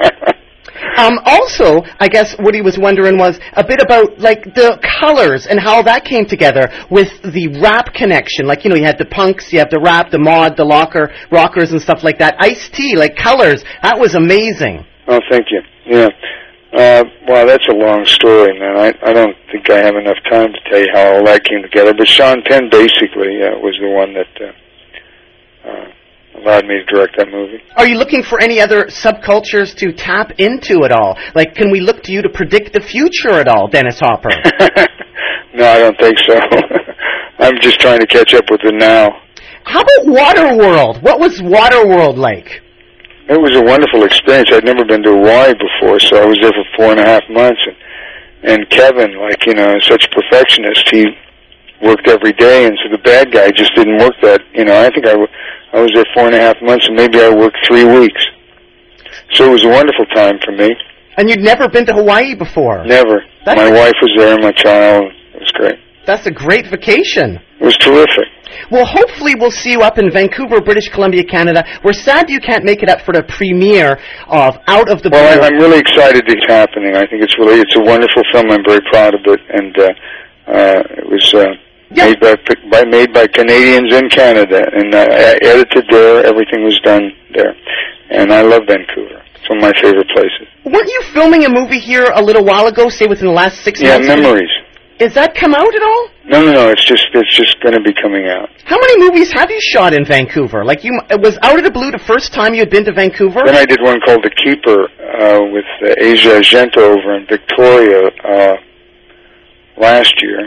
Um, also, I guess what he was wondering was a bit about, like, the colors and how that came together with the rap connection. Like, you know, you had the punks, you have the rap, the mod, the locker, rockers and stuff like that. Ice-T, like, colors. That was amazing. Oh, thank you. Yeah. Uh, well, that's a long story, man. I, I don't think I have enough time to tell you how all that came together. But Sean Penn basically uh, was the one that uh, uh, allowed me to direct that movie. Are you looking for any other subcultures to tap into at all? Like, can we look to you to predict the future at all, Dennis Hopper? No, I don't think so. I'm just trying to catch up with it now. How about Waterworld? What was Waterworld like? It was a wonderful experience. I'd never been to Hawaii before, so I was there for four and a half months. And, and Kevin, like, you know, is such a perfectionist. He worked every day, and so the bad guy just didn't work that. You know, I think I, w- I was there four and a half months, and maybe I worked three weeks. So it was a wonderful time for me. And you'd never been to Hawaii before? Never. That's my a- wife was there, my child. It was great. That's a great vacation. It was terrific. Well, hopefully we'll see you up in Vancouver, British Columbia, Canada. We're sad you can't make it up for the premiere of Out of the Blue. Well, I, I'm really excited it's happening. I think it's really, it's a wonderful film. I'm very proud of it, and uh, uh, it was uh, Yeah. made by, by made by Canadians in Canada, and uh, I edited there. Everything was done there, and I love Vancouver. It's one of my favorite places. Weren't you filming a movie here a little while ago, say within the last six Yeah, months? Memories. Is that come out at all? No, no, no. It's just it's just going to be coming out. How many movies have you shot in Vancouver? Like, you, it was Out of the Blue the first time you had been to Vancouver? Then I did one called The Keeper uh, with uh, Asia Argento over in Victoria uh, last year.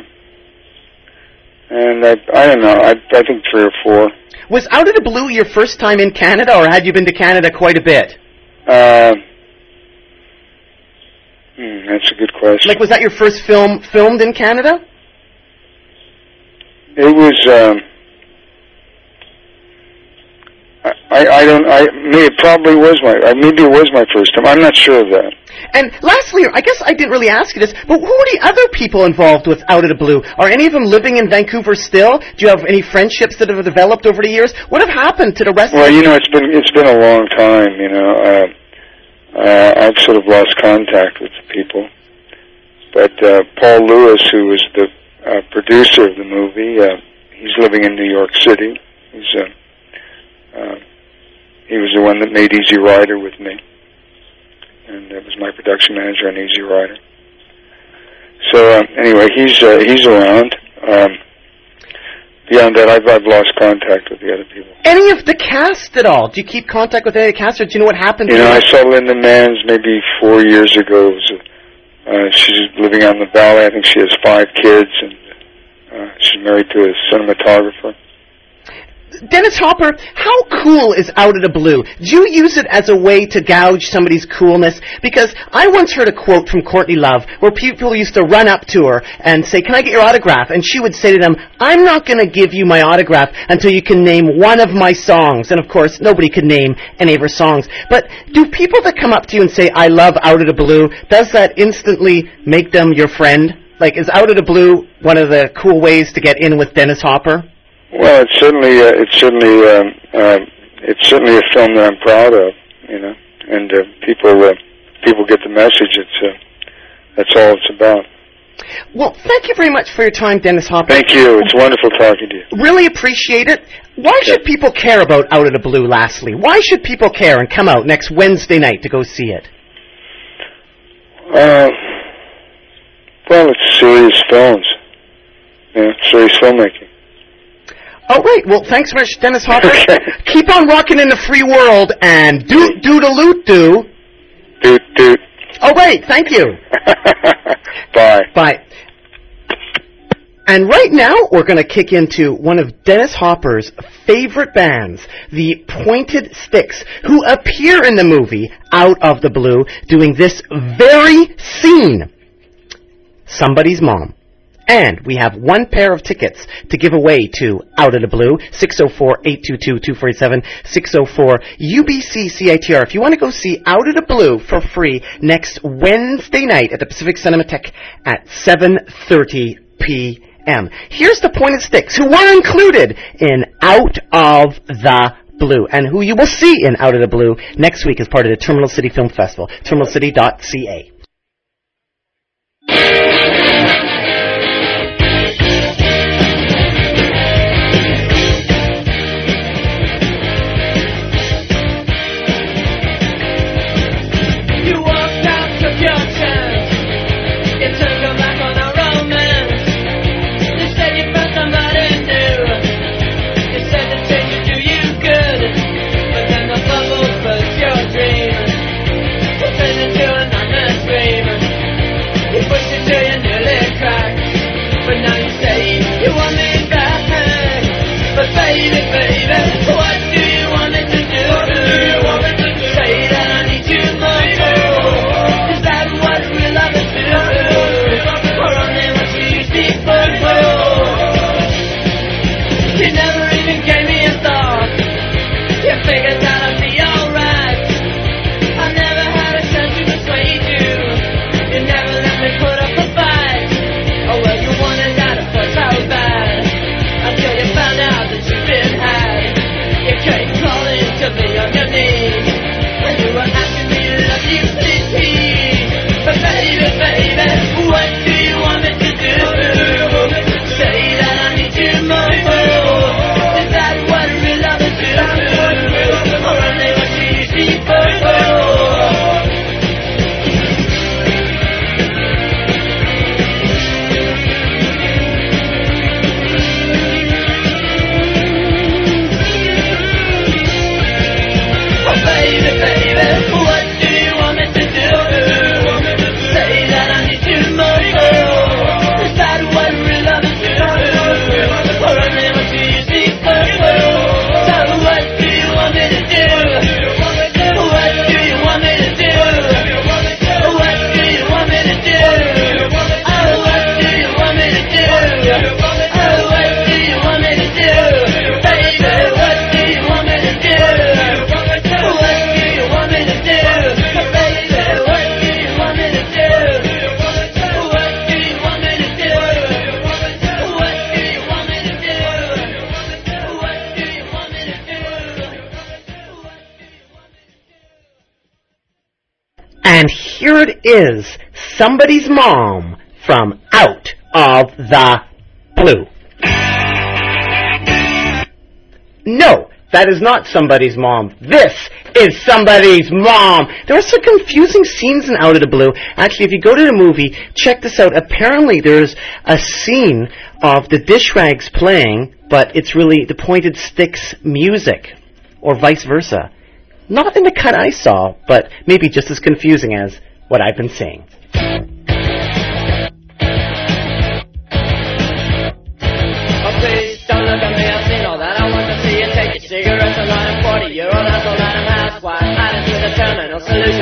And I, I don't know, I, I think three or four. Was Out of the Blue your first time in Canada, or had you been to Canada quite a bit? Uh, hmm, that's a good question. Like, was that your first film filmed in Canada? It was, um, I, I don't, I, maybe it probably was my, uh, maybe it was my first time. I'm not sure of that. And lastly, I guess I didn't really ask you this, but who are the other people involved with Out of the Blue? Are any of them living in Vancouver still? Do you have any friendships that have developed over the years? What have happened to the rest Well, of you know, it's been, it's been a long time, you know, uh, uh, I've sort of lost contact with the people. But, uh, Paul Lewis, who was the, uh, producer of the movie, uh, he's living in New York City. He's, uh, uh, he was the one that made Easy Rider with me. And that was my production manager on Easy Rider. So, um, anyway, he's, uh, he's around. Um, beyond that, I've, I've lost contact with the other people. Any of the cast at all? Do you keep contact with any of the cast, or do you know what happened You to know, I them? saw Linda Manns maybe four years ago. It was a, uh, she's living out in the valley. I think she has five kids, and uh, she's married to a cinematographer. Dennis Hopper, how cool is Out of the Blue? Do you use it as a way to gouge somebody's coolness? Because I once heard a quote from Courtney Love where people used to run up to her and say, "Can I get your autograph?" And she would say to them, "I'm not going to give you my autograph until you can name one of my songs." And of course, nobody could name any of her songs. But do people that come up to you and say, "I love Out of the Blue," does that instantly make them your friend? Like, is Out of the Blue one of the cool ways to get in with Dennis Hopper? Well, it's certainly, uh, it's certainly, um, uh, it's certainly a film that I'm proud of. You know, and uh, people uh, people get the message. It's uh, that's all it's about. Well, thank you very much for your time, Dennis Hopper. Thank you. It's wonderful talking to you. Really appreciate it. Why should people care about Out of the Blue, lastly? Why should people care and come out next Wednesday night to go see it? Uh, well, it's serious films. Yeah, serious filmmaking. Oh, right. Well, thanks very much, Dennis Hopper. Okay. Keep on rocking in the free world, and do do the loot do. Doot, doot. Oh, right. Thank you. Bye. Bye. And right now, we're going to kick into one of Dennis Hopper's favorite bands, the Pointed Sticks, who appear in the movie Out of the Blue, doing this very scene. Somebody's Mom. And we have one pair of tickets to give away to Out of the Blue, six oh four, eight two two, two four eight seven, six oh four U B C C I T R. If you want to go see Out of the Blue for free next Wednesday night at the Pacific Cinematheque at seven thirty p.m. Here's the Pointed Sticks, who were included in Out of the Blue, and who you will see in Out of the Blue next week as part of the Terminal City Film Festival, terminal city dot c a. And here it is, Somebody's Mom from Out of the Blue. No, that is not Somebody's Mom. This is Somebody's Mom. There are some confusing scenes in Out of the Blue. Actually, if you go to the movie, check this out. Apparently there's a scene of the dish rags playing, but it's really the Pointed Sticks music, or vice versa. Not in the cut I saw, but maybe just as confusing as what I've been saying. Oh, please don't look at me, I've seen all that. I want to see you take your cigarettes and light them forty. You're on asshole, let them house. Why, hide into the terminal solution.